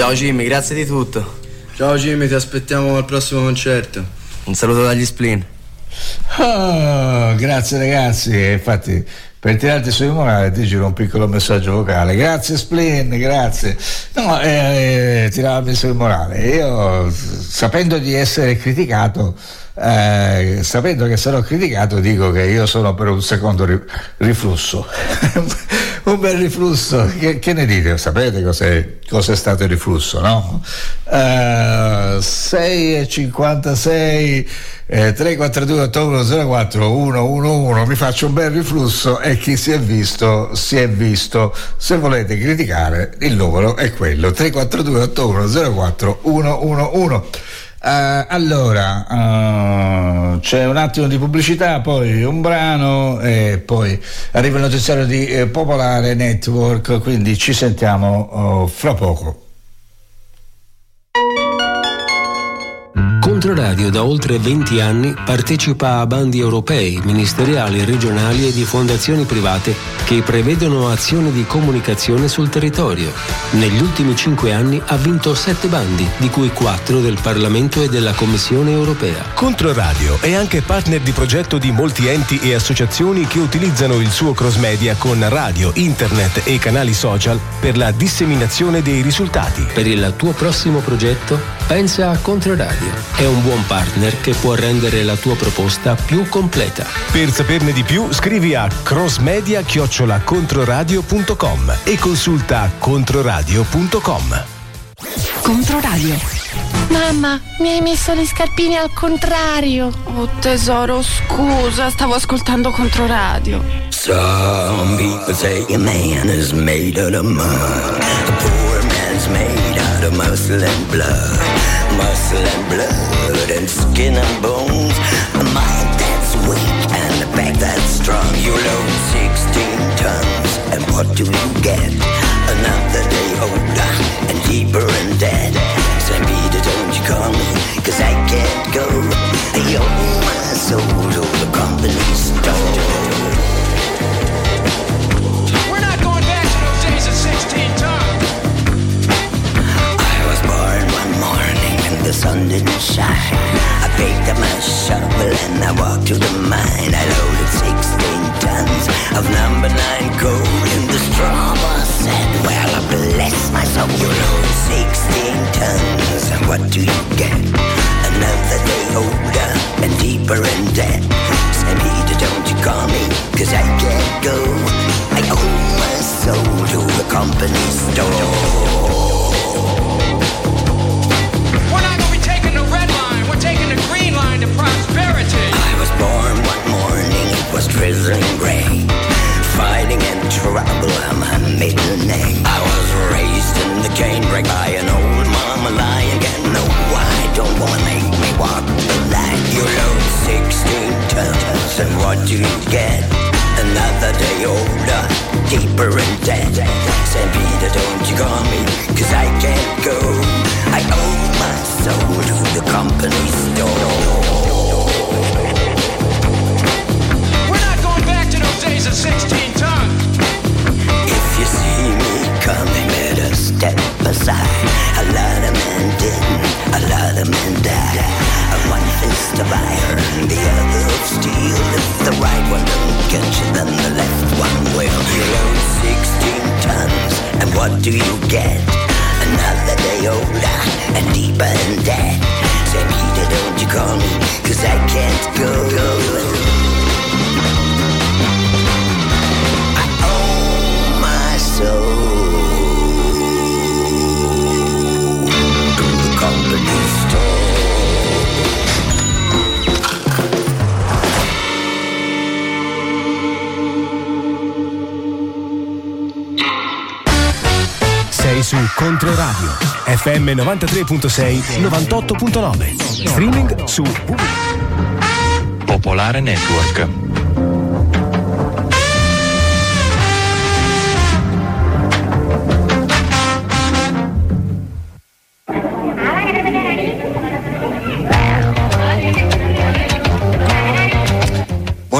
Ciao Jimmy, grazie di tutto. Ciao Jimmy, ti aspettiamo al prossimo concerto. Un saluto dagli Spleen. Oh, grazie ragazzi, infatti per tirarti sui morali ti giro un piccolo messaggio vocale. Grazie Spleen, grazie. No, eh, eh, tirarmi sui morali. Io, sapendo di essere criticato, eh, sapendo che sarò criticato, dico che io sono per un secondo ri- riflusso. Un bel riflusso, che, che ne dite? Sapete cos'è, cos'è stato il riflusso, no? Uh, sei e cinquantasei eh, tre quattro due otto uno zero quattro uno uno uno, mi faccio un bel riflusso e chi si è visto si è visto. Se volete criticare il numero è quello, tre quattro due otto uno zero quattro uno uno uno. Uh, allora uh, c'è un attimo di pubblicità, poi un brano e poi arriva il notiziario di eh, Popolare Network, quindi ci sentiamo uh, fra poco. Controradio da oltre venti anni partecipa a bandi europei, ministeriali, regionali e di fondazioni private che prevedono azioni di comunicazione sul territorio. Negli ultimi cinque anni ha vinto sette bandi, di cui quattro del Parlamento e della Commissione europea. Controradio è anche partner di progetto di molti enti e associazioni che utilizzano il suo cross media con radio, internet e canali social per la disseminazione dei risultati. Per il tuo prossimo progetto, pensa a Controradio. È un buon partner che può rendere la tua proposta più completa. Per saperne di più, scrivi a crossmedia chiocciola controradio punto com e consulta controradio punto com. Controradio. Mamma, mi hai messo le scarpine al contrario. Oh tesoro, scusa, stavo ascoltando Controradio. Some people say a man is made out of mud. A poor man's made out of muscle and blood. Muscle and blood and skin and bones. A mind that's weak and a back that's strong. You load sixteen tons and what do you get? Another day older and deeper and dead. Saint Peter, don't you call me, cause I can't go. I owe my soul to the company store. We're not going back to those days of sixteen tons. I was born one morning and the sun didn't shine. I picked up my shovel and I walked to the mine. I loaded sixteen tons of number nine coal in the straw was said, well, I bless my soul. You load sixteen tons and what do you get? Another day older and deeper in debt. Saint Peter, don't you call me, cause I can't go. I owe my soul to the company store. We're not gonna be taking the red line, we're taking the green line to prosperity. I was born one morning, it was drizzling rain. Fighting and trouble, my middle name. I was raised in the canebrake by an old mama lion. Again, no, I don't wanna make me walk the line. You load sixteen tons, and what do you get? Another day older, deeper in debt. Saint Peter, don't you call me, cause I can't go. I owe my soul to the company store. We're not going back to those days of sixteen tons. If you see me coming, better step aside. A lot of men didn't, a lot of men died. One fist of iron, the other of steel. If the right one don't get you, then the left one will. You load sixteen tons, and what do you get? Another day older and deeper in debt. Saint Peter, don't you call me, cause I can't go. I owe my soul to the company store. Sei su Controradio F M novantatré virgola sei, novantotto virgola nove. Streaming su Popolare Network.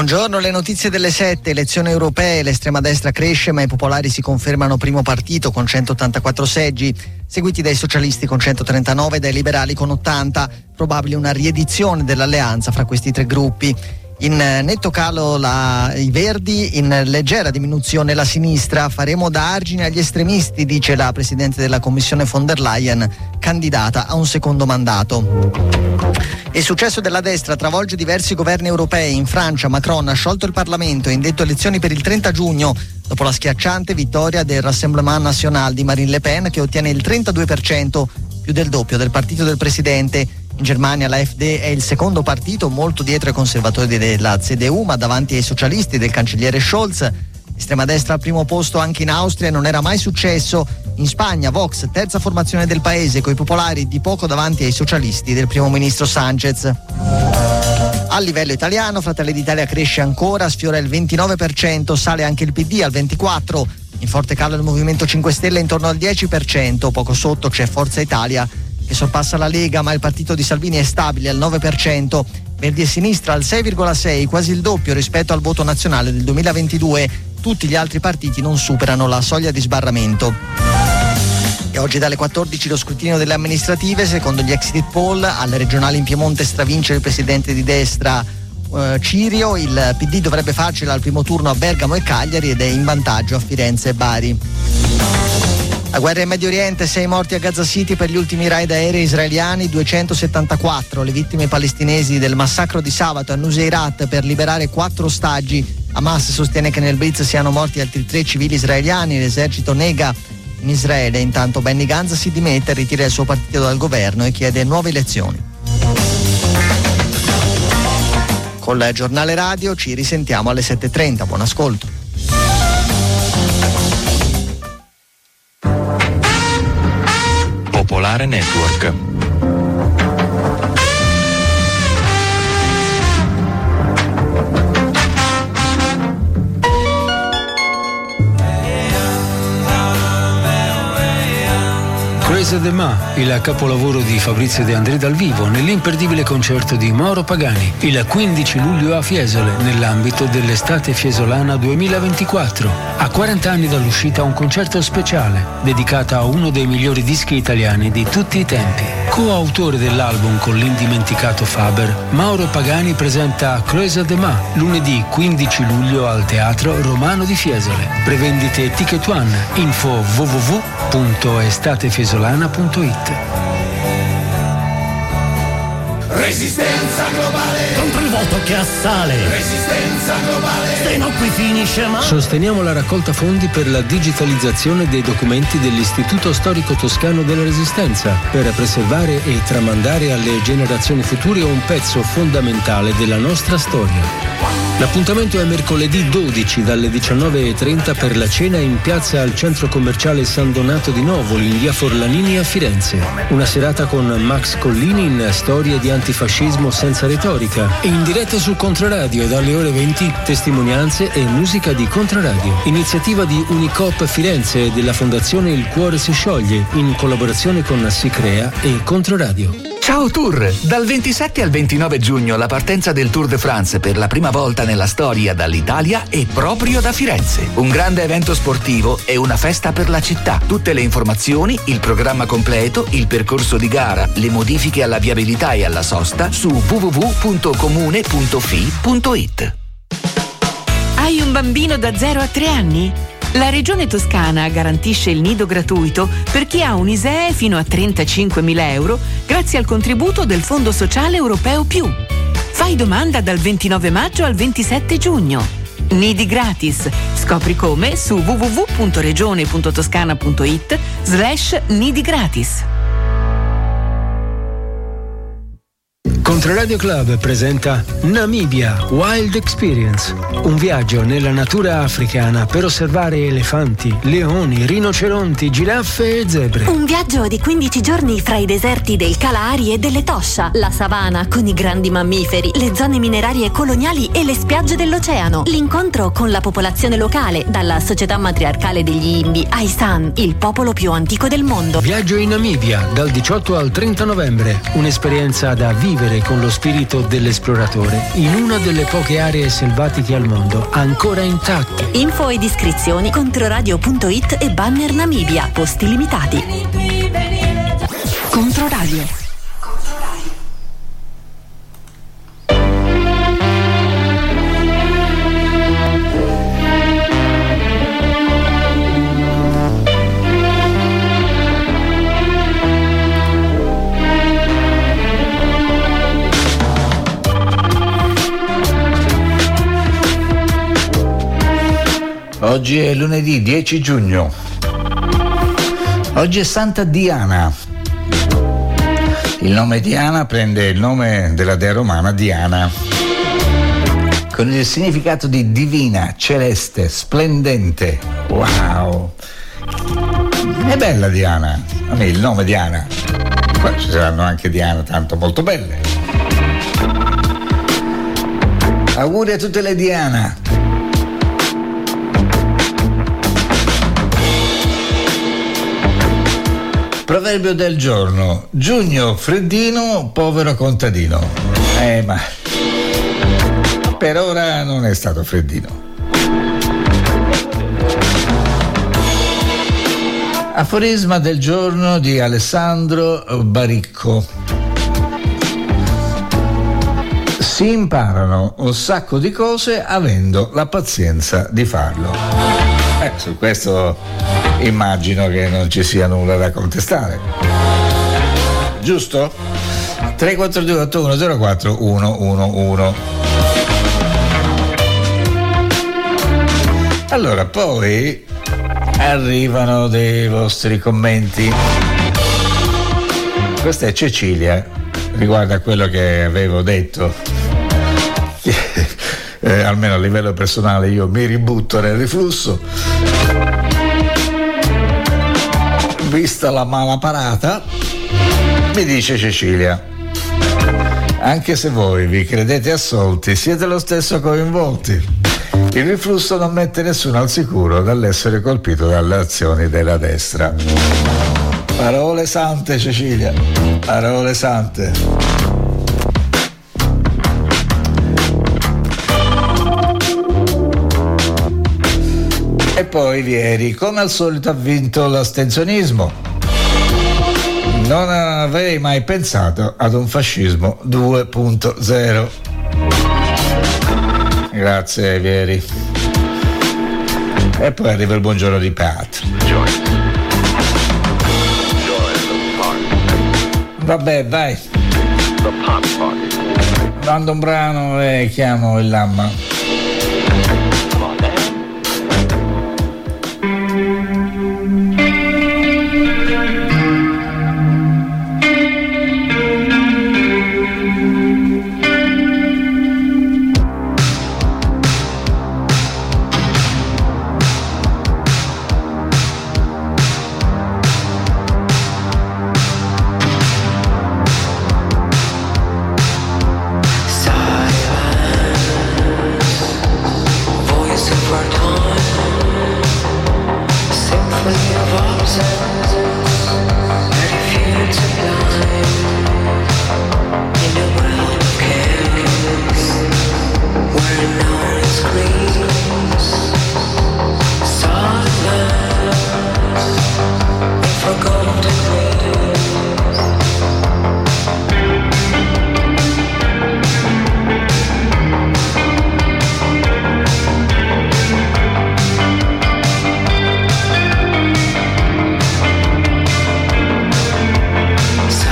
Buongiorno, le notizie delle sette, elezioni europee, l'estrema destra cresce ma i popolari si confermano primo partito con centottantaquattro seggi, seguiti dai socialisti con centotrentanove e dai liberali con ottanta, probabile una riedizione dell'alleanza fra questi tre gruppi. In netto calo la, i Verdi, in leggera diminuzione la sinistra, faremo da argine agli estremisti, dice la Presidente della Commissione von der Leyen, candidata a un secondo mandato. Il successo della destra travolge diversi governi europei. In Francia Macron ha sciolto il Parlamento e indetto elezioni per il trenta giugno, dopo la schiacciante vittoria del Rassemblement National di Marine Le Pen, che ottiene il trentadue per cento, più del doppio del partito del presidente. In Germania l'A F D è il secondo partito, molto dietro ai conservatori della C D U, ma davanti ai socialisti del cancelliere Scholz. Estrema destra al primo posto anche in Austria, non era mai successo. In Spagna Vox, terza formazione del paese, coi popolari di poco davanti ai socialisti del primo ministro Sanchez. A livello italiano Fratelli d'Italia cresce ancora, sfiora il ventinove per cento, sale anche il P D al ventiquattro per cento. In forte calo il Movimento cinque Stelle intorno al dieci per cento, poco sotto c'è Forza Italia che sorpassa la Lega, ma il partito di Salvini è stabile al nove per cento. Verdi e Sinistra al sei virgola sei per cento, quasi il doppio rispetto al voto nazionale del duemilaventidue. Tutti gli altri partiti non superano la soglia di sbarramento. E oggi dalle quattordici lo scrutinio delle amministrative. Secondo gli exit poll alle regionali in Piemonte stravince il presidente di destra eh, Cirio. Il P D dovrebbe farcela al primo turno a Bergamo e Cagliari ed è in vantaggio a Firenze e Bari. La guerra in Medio Oriente, sei morti a Gaza City per gli ultimi raid aerei israeliani, duecentosettantaquattro le vittime palestinesi del massacro di sabato a Nuseirat per liberare quattro ostaggi. Hamas sostiene che nel blitz siano morti altri tre civili israeliani, l'esercito nega in Israele. Intanto Benny Gantz si dimette, ritira il suo partito dal governo e chiede nuove elezioni. Con il giornale radio ci risentiamo alle sette e trenta, buon ascolto. Popolare Network. Crazy the Ma, il capolavoro di Fabrizio De André dal vivo nell'imperdibile concerto di Mauro Pagani il quindici luglio a Fiesole nell'ambito dell'estate fiesolana duemilaventiquattro. A quaranta anni dall'uscita un concerto speciale dedicato a uno dei migliori dischi italiani di tutti i tempi. Coautore dell'album con l'indimenticato Faber, Mauro Pagani presenta Crazy the Ma lunedì quindici luglio al Teatro Romano di Fiesole. Prevendite Ticket One, info w w w punto estate fiesolana punto it. Resistenza globale contro il voto che assale. Resistenza globale se no qui finisce mai. Sosteniamo la raccolta fondi per la digitalizzazione dei documenti dell'Istituto Storico Toscano della Resistenza per preservare e tramandare alle generazioni future un pezzo fondamentale della nostra storia. L'appuntamento è mercoledì dodici dalle diciannove e trenta per la cena in piazza al centro commerciale San Donato di Novoli in via Forlanini a Firenze. Una serata con Max Collini in storie di antifascismo senza retorica e in diretta su Controradio dalle ore venti testimonianze e musica di Controradio. Iniziativa di Unicoop Firenze e della Fondazione Il Cuore si scioglie in collaborazione con Sicrea e Controradio. Ciao Tour! Dal ventisette al ventinove giugno la partenza del Tour de France per la prima volta nella storia dall'Italia è proprio da Firenze. Un grande evento sportivo e una festa per la città. Tutte le informazioni, il programma completo, il percorso di gara, le modifiche alla viabilità e alla sosta su w w w punto comune punto f i punto it. Hai un bambino da zero a tre anni? La Regione Toscana garantisce il nido gratuito per chi ha un I S E E fino a trentacinquemila euro grazie al contributo del Fondo Sociale Europeo Più. Fai domanda dal ventinove maggio al ventisette giugno. Nidi gratis. Scopri come su w w w punto regione punto toscana punto it slash nidi gratis. Controradio Club presenta Namibia Wild Experience, un viaggio nella natura africana per osservare elefanti, leoni, rinoceronti, giraffe e zebre. Un viaggio di quindici giorni fra i deserti del Kalahari e delle Toscia, la savana con i grandi mammiferi, le zone minerarie coloniali e le spiagge dell'oceano. L'incontro con la popolazione locale, dalla società matriarcale degli Imbi ai San, il popolo più antico del mondo. Viaggio in Namibia dal diciotto al trenta novembre, un'esperienza da vivere navigare con lo spirito dell'esploratore in una delle poche aree selvatiche al mondo ancora intatte. Info ed iscrizioni controradio punto it e banner Namibia. Posti limitati. Controradio. Oggi è lunedì dieci giugno. Oggi è Santa Diana. Il nome Diana prende il nome della dea romana Diana, con il significato di divina, celeste, splendente. Wow! È bella Diana, non è il nome Diana. Poi ci saranno anche Diana tanto molto belle. Auguri a tutte le Diana. Proverbio del giorno: giugno freddino, povero contadino. Eh, ma per ora non è stato freddino. Aforisma del giorno di Alessandro Baricco: si imparano un sacco di cose avendo la pazienza di farlo. Eh, su questo immagino che non ci sia nulla da contestare. Giusto? tre quattro due otto uno zero quattro uno uno uno. Allora, poi arrivano dei vostri commenti. Questa è Cecilia, riguardo a quello che avevo detto. Eh, almeno a livello personale io mi ributto nel riflusso. Vista la mala parata, mi dice Cecilia: anche se voi vi credete assolti, siete lo stesso coinvolti. Il riflusso non mette nessuno al sicuro dall'essere colpito dalle azioni della destra. Parole sante, Cecilia, parole sante. E poi Vieri, come al solito ha vinto l'astensionismo. Non avrei mai pensato ad un fascismo due punto zero. Grazie Vieri. E poi arriva il buongiorno di Pat. Vabbè, vai. Mando un brano e chiamo il Lamma. So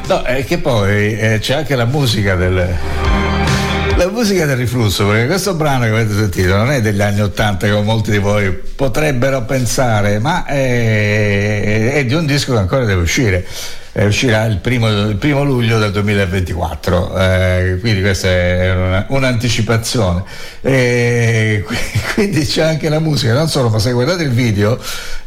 No, è che poi eh, c'è anche la musica del la musica del riflusso, perché questo brano che avete sentito non è degli anni ottanta come molti di voi potrebbero pensare, ma è, è di un disco che ancora deve uscire. Eh, uscirà il primo, il primo luglio del duemilaventiquattro, eh, quindi questa è una, un'anticipazione, eh, quindi c'è anche la musica, non solo, ma se guardate il video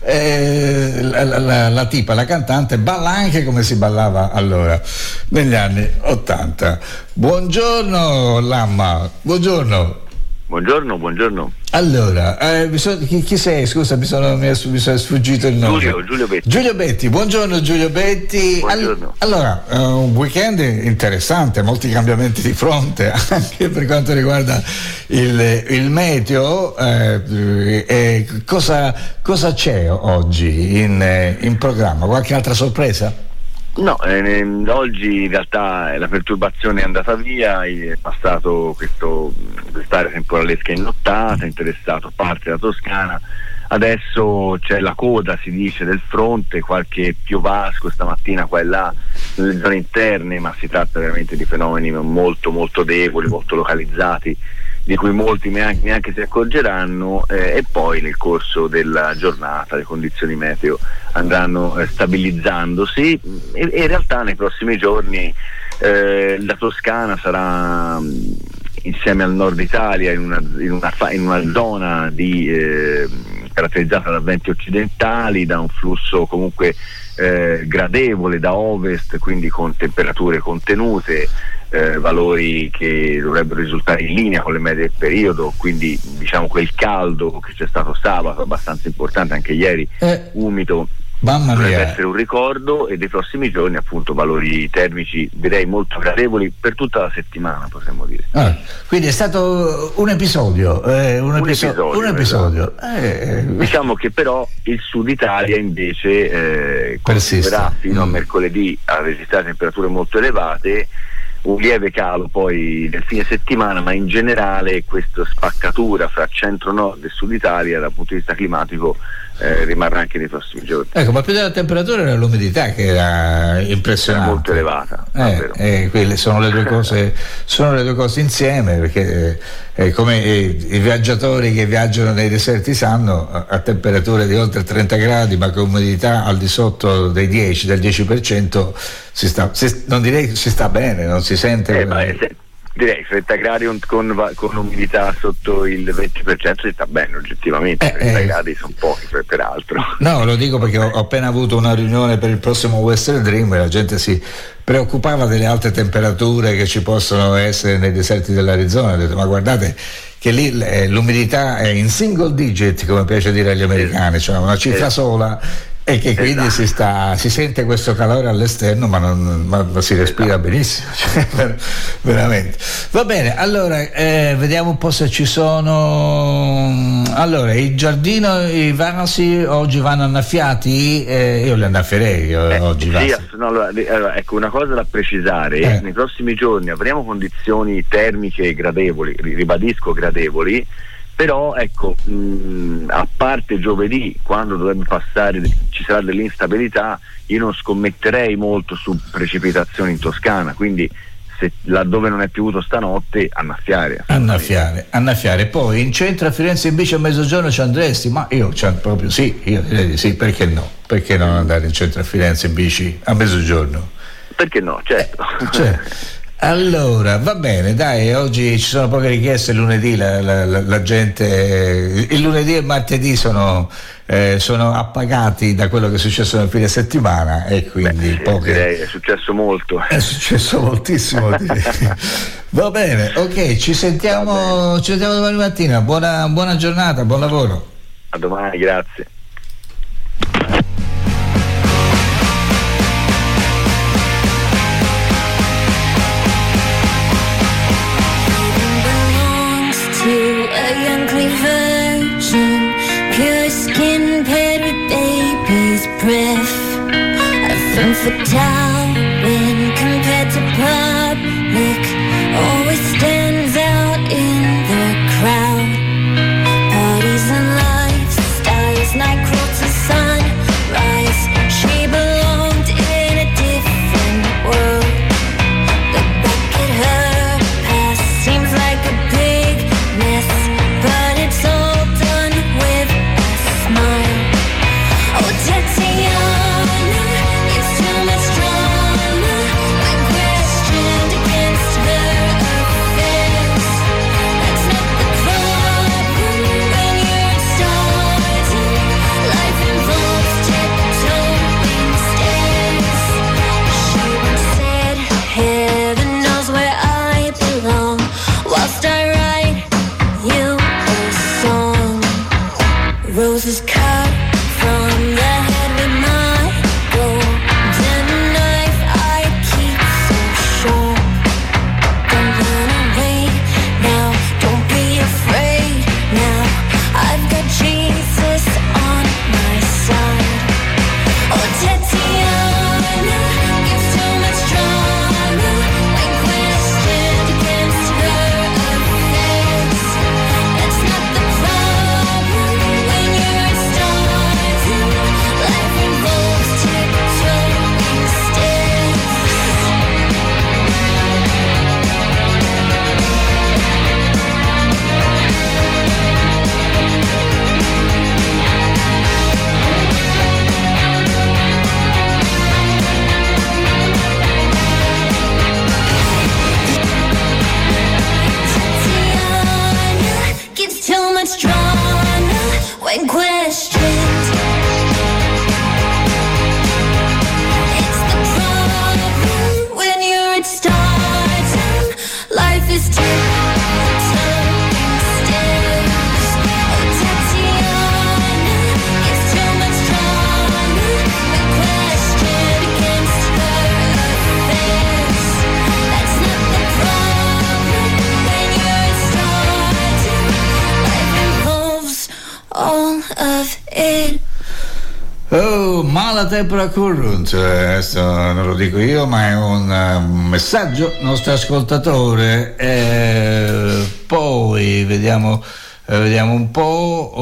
eh, la, la, la tipa, la cantante, balla anche come si ballava allora negli anni ottanta. Buongiorno Lamma, buongiorno. Buongiorno, buongiorno. Allora, eh, bisogna, chi, chi sei? Scusa, mi sono, mi è, mi sono sfuggito il nome. Giulio, Giulio Betti. Giulio Betti, buongiorno Giulio Betti. Buongiorno. All- allora, uh, un weekend interessante, molti cambiamenti di fronte, anche per quanto riguarda il, il meteo. Eh, eh, cosa, cosa c'è oggi in, in programma? Qualche altra sorpresa? No, eh, oggi in realtà la perturbazione è andata via, è passato questo, quest'area temporalesca innottata, è interessato parte della Toscana, adesso c'è la coda, si dice, del fronte, qualche piovasco stamattina qua e là nelle zone interne, ma si tratta veramente di fenomeni molto molto deboli, molto localizzati, di cui molti neanche, neanche si accorgeranno, eh, e poi nel corso della giornata le condizioni meteo andranno eh, stabilizzandosi e, e in realtà nei prossimi giorni eh, la Toscana sarà mh, insieme al nord Italia in una, in una, in una zona di, eh, caratterizzata da venti occidentali, da un flusso comunque eh, gradevole da ovest, quindi con temperature contenute, Eh, valori che dovrebbero risultare in linea con le medie del periodo, quindi diciamo quel caldo che c'è stato sabato abbastanza importante, anche ieri eh, umido, mamma dovrebbe mia. essere un ricordo, e dei prossimi giorni appunto valori termici direi molto gradevoli per tutta la settimana, potremmo dire. Ah, quindi è stato un episodio, eh, un, un episo- episodio, un episodio. Esatto. Eh, diciamo che però il sud Italia invece eh, continuerà fino a mercoledì a registrare temperature molto elevate, un lieve calo poi nel fine settimana, ma in generale questa spaccatura fra centro-nord e sud Italia dal punto di vista climatico eh, rimarrà anche nei prossimi giorni. Ecco, ma più della temperatura era l'umidità che era impressionante, era molto elevata. Eh, eh, quelle sono le due cose, sono le due cose insieme, perché eh, come eh, i viaggiatori che viaggiano nei deserti sanno, a, a temperature di oltre trenta gradi ma con umidità al di sotto dei dieci, del dieci per cento si sta, si, non direi che si sta bene, non si sente. Eh, ma è, direi trenta gradi con, con umidità sotto il venti per cento si sta bene oggettivamente, eh, trenta eh, gradi sono pochi per, peraltro. No, lo dico perché ho, ho appena avuto una riunione per il prossimo Western Dream e la gente si preoccupava delle alte temperature che ci possono essere nei deserti dell'Arizona. Ho detto, ma guardate che lì l'umidità è in single digit, come piace dire agli americani, cioè una cifra sola, e che quindi esatto. si, sta, si sente questo calore all'esterno, ma, non, ma, ma si respira esatto. benissimo, cioè, veramente. Va bene, allora eh, vediamo un po' se ci sono. Allora, il giardino, i vasi oggi vanno annaffiati? Eh, io li annaffierei io, eh, oggi. Sì, vasi. no, allora, allora, ecco, una cosa da precisare: eh. nei prossimi giorni avremo condizioni termiche gradevoli, ribadisco gradevoli. Però ecco, mh, a parte giovedì, quando dovrebbe passare, ci sarà dell'instabilità, io non scommetterei molto su precipitazioni in Toscana, quindi se laddove non è piovuto stanotte, annaffiare. Annaffiare, annaffiare. Poi in centro a Firenze in bici a mezzogiorno ci andresti? Ma io cioè, proprio sì, io direi di sì, perché no? Perché non andare in centro a Firenze in bici a mezzogiorno? Perché no, certo. Eh, cioè, allora, va bene, dai, oggi ci sono poche richieste, il lunedì la, la, la, la gente, il lunedì e il martedì sono, eh, sono appagati da quello che è successo nel fine settimana e quindi Beh, poche... direi, è successo molto. È successo moltissimo, direi. Va bene, ok, ci sentiamo, ci sentiamo domani mattina, buona, buona giornata, buon lavoro. A domani, grazie. Breath, a femme fatale when compared to public, always stands out in the crowd. Parties and lifestyles, night crawl to sunrise. She belonged in a different world. la tempora current, questo non lo dico io, ma è un uh, messaggio nostro ascoltatore. E poi vediamo, eh, vediamo un po'.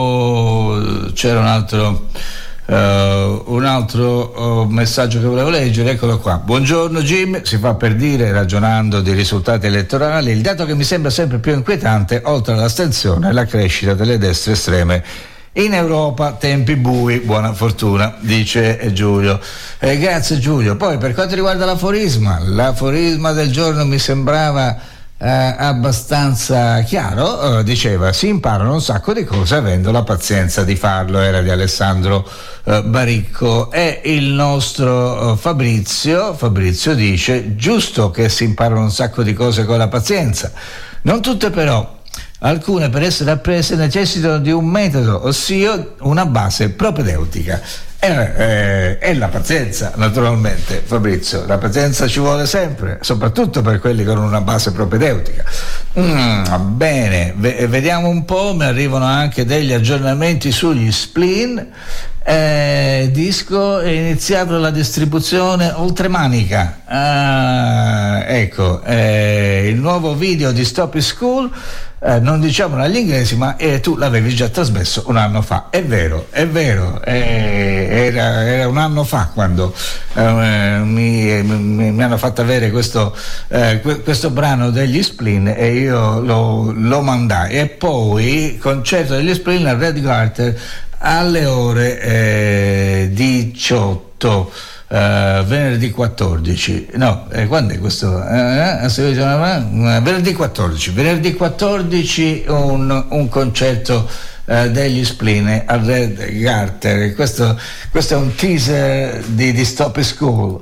Oh, c'era un altro. Uh, un altro uh, messaggio che volevo leggere, eccolo qua. Buongiorno Jim, si fa per dire, ragionando di risultati elettorali, il dato che mi sembra sempre più inquietante, oltre all'astensione, è la crescita delle destre estreme in Europa. Tempi bui, buona fortuna, dice Giulio. Eh, grazie Giulio. Poi per quanto riguarda l'aforisma, l'aforisma del giorno mi sembrava Eh, abbastanza chiaro. Eh, diceva: si imparano un sacco di cose avendo la pazienza di farlo. Era di Alessandro eh, Baricco. E il nostro eh, Fabrizio Fabrizio dice: giusto che si imparano un sacco di cose con la pazienza, non tutte però. Alcune, per essere apprese, necessitano di un metodo, ossia una base propedeutica. E eh, eh, la pazienza, naturalmente, Fabrizio. La pazienza ci vuole sempre, soprattutto per quelli con una base propedeutica. Mm, bene, v- vediamo un po'. Mi arrivano anche degli aggiornamenti sugli spleen. Eh, disco è iniziato la distribuzione oltremanica. Ah, ecco, eh, il nuovo video di Stop is School. Eh, non diciamolo agli inglesi, ma eh, tu l'avevi già trasmesso un anno fa. È vero, è vero, eh, era, era un anno fa quando eh, mi, mi, mi hanno fatto avere questo, eh, questo brano degli Spleen e io lo, lo mandai. E poi concerto degli Spleen al Red Garter alle ore eh, diciotto. Uh, venerdì quattordici, no, eh, quando è questo? Uh, uh, venerdì quattordici, venerdì quattordici un, un concerto uh, degli Spleen al Red Garter. Questo, questo è un teaser di, di Stop is School.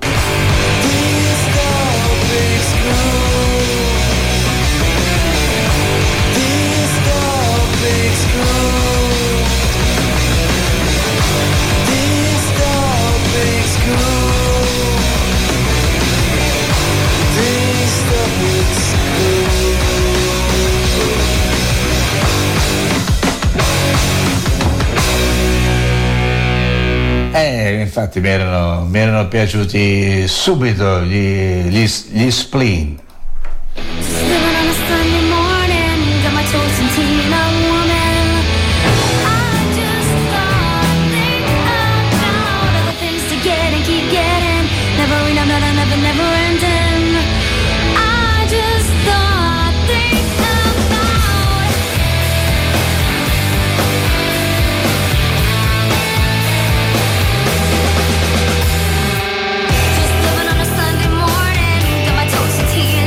Eh, infatti mi erano, mi erano piaciuti subito gli, gli, gli Spleen. Tea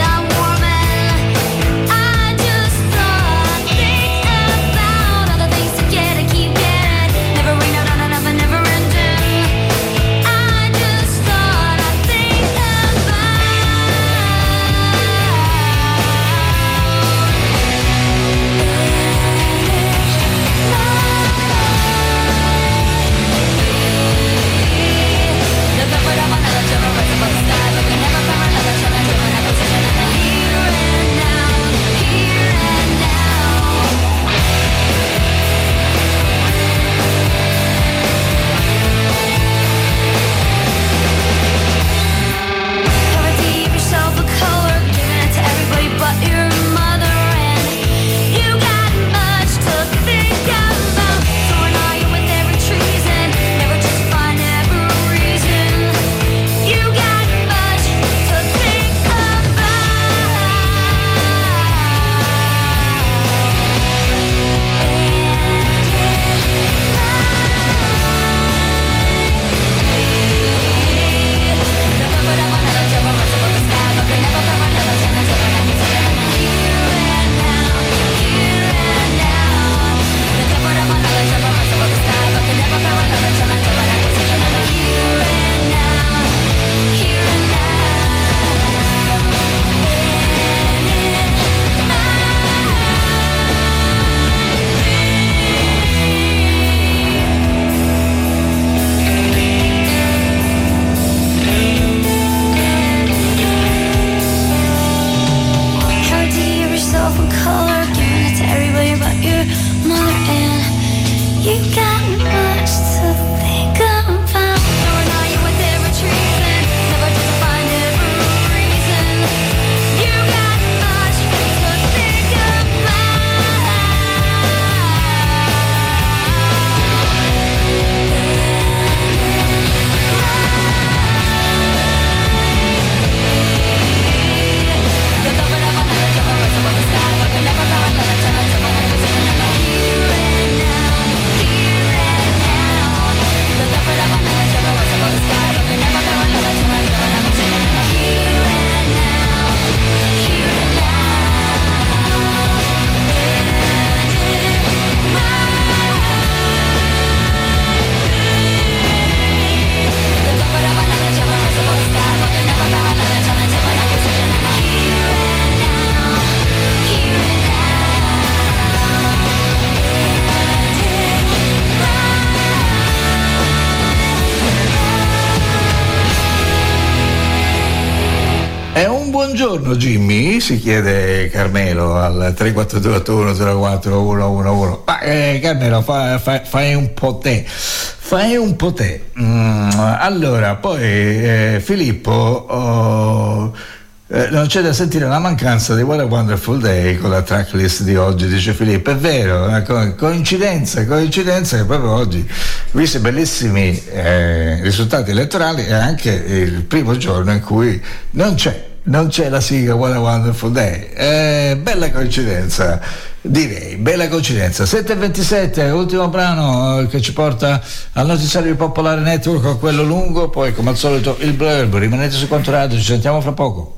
È un buongiorno Jimmy? Si chiede Carmelo al tre quattro due otto uno zero quattro uno uno uno. Ma eh, Carmelo, fa, fa, fai un po' te. Fai un po' te. Mm, allora, poi eh, Filippo, oh, eh, non c'è da sentire la mancanza di What a Wonderful Day con la tracklist di oggi, dice Filippo. È vero, una co- coincidenza, coincidenza che proprio oggi, visti i bellissimi eh, risultati elettorali, è anche il primo giorno in cui non c'è non c'è la sigla What a Wonderful Day. Eh, bella coincidenza, direi, bella coincidenza. sette e ventisette, ultimo brano che ci porta al notiziario di Popolare Network, con quello lungo, poi come al solito il blurb. Rimanete su Quanto Radio, ci sentiamo fra poco.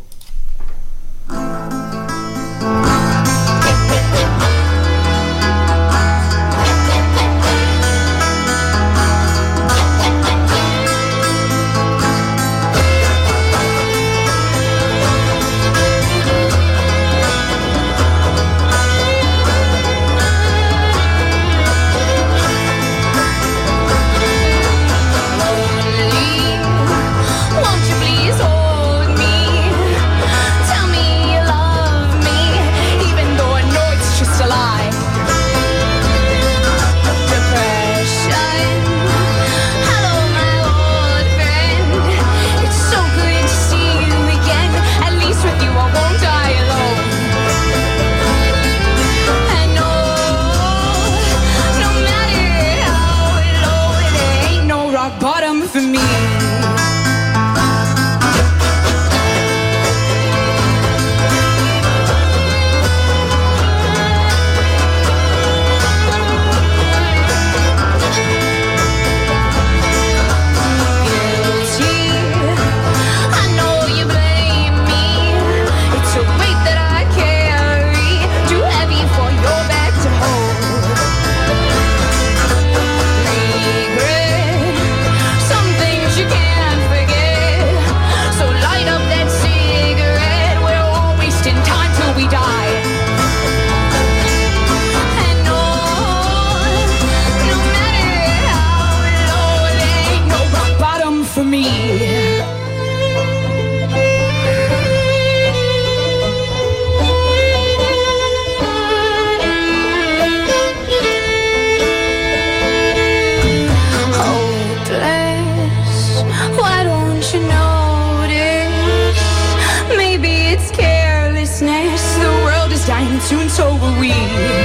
Won't you please hold me? soon, so will we.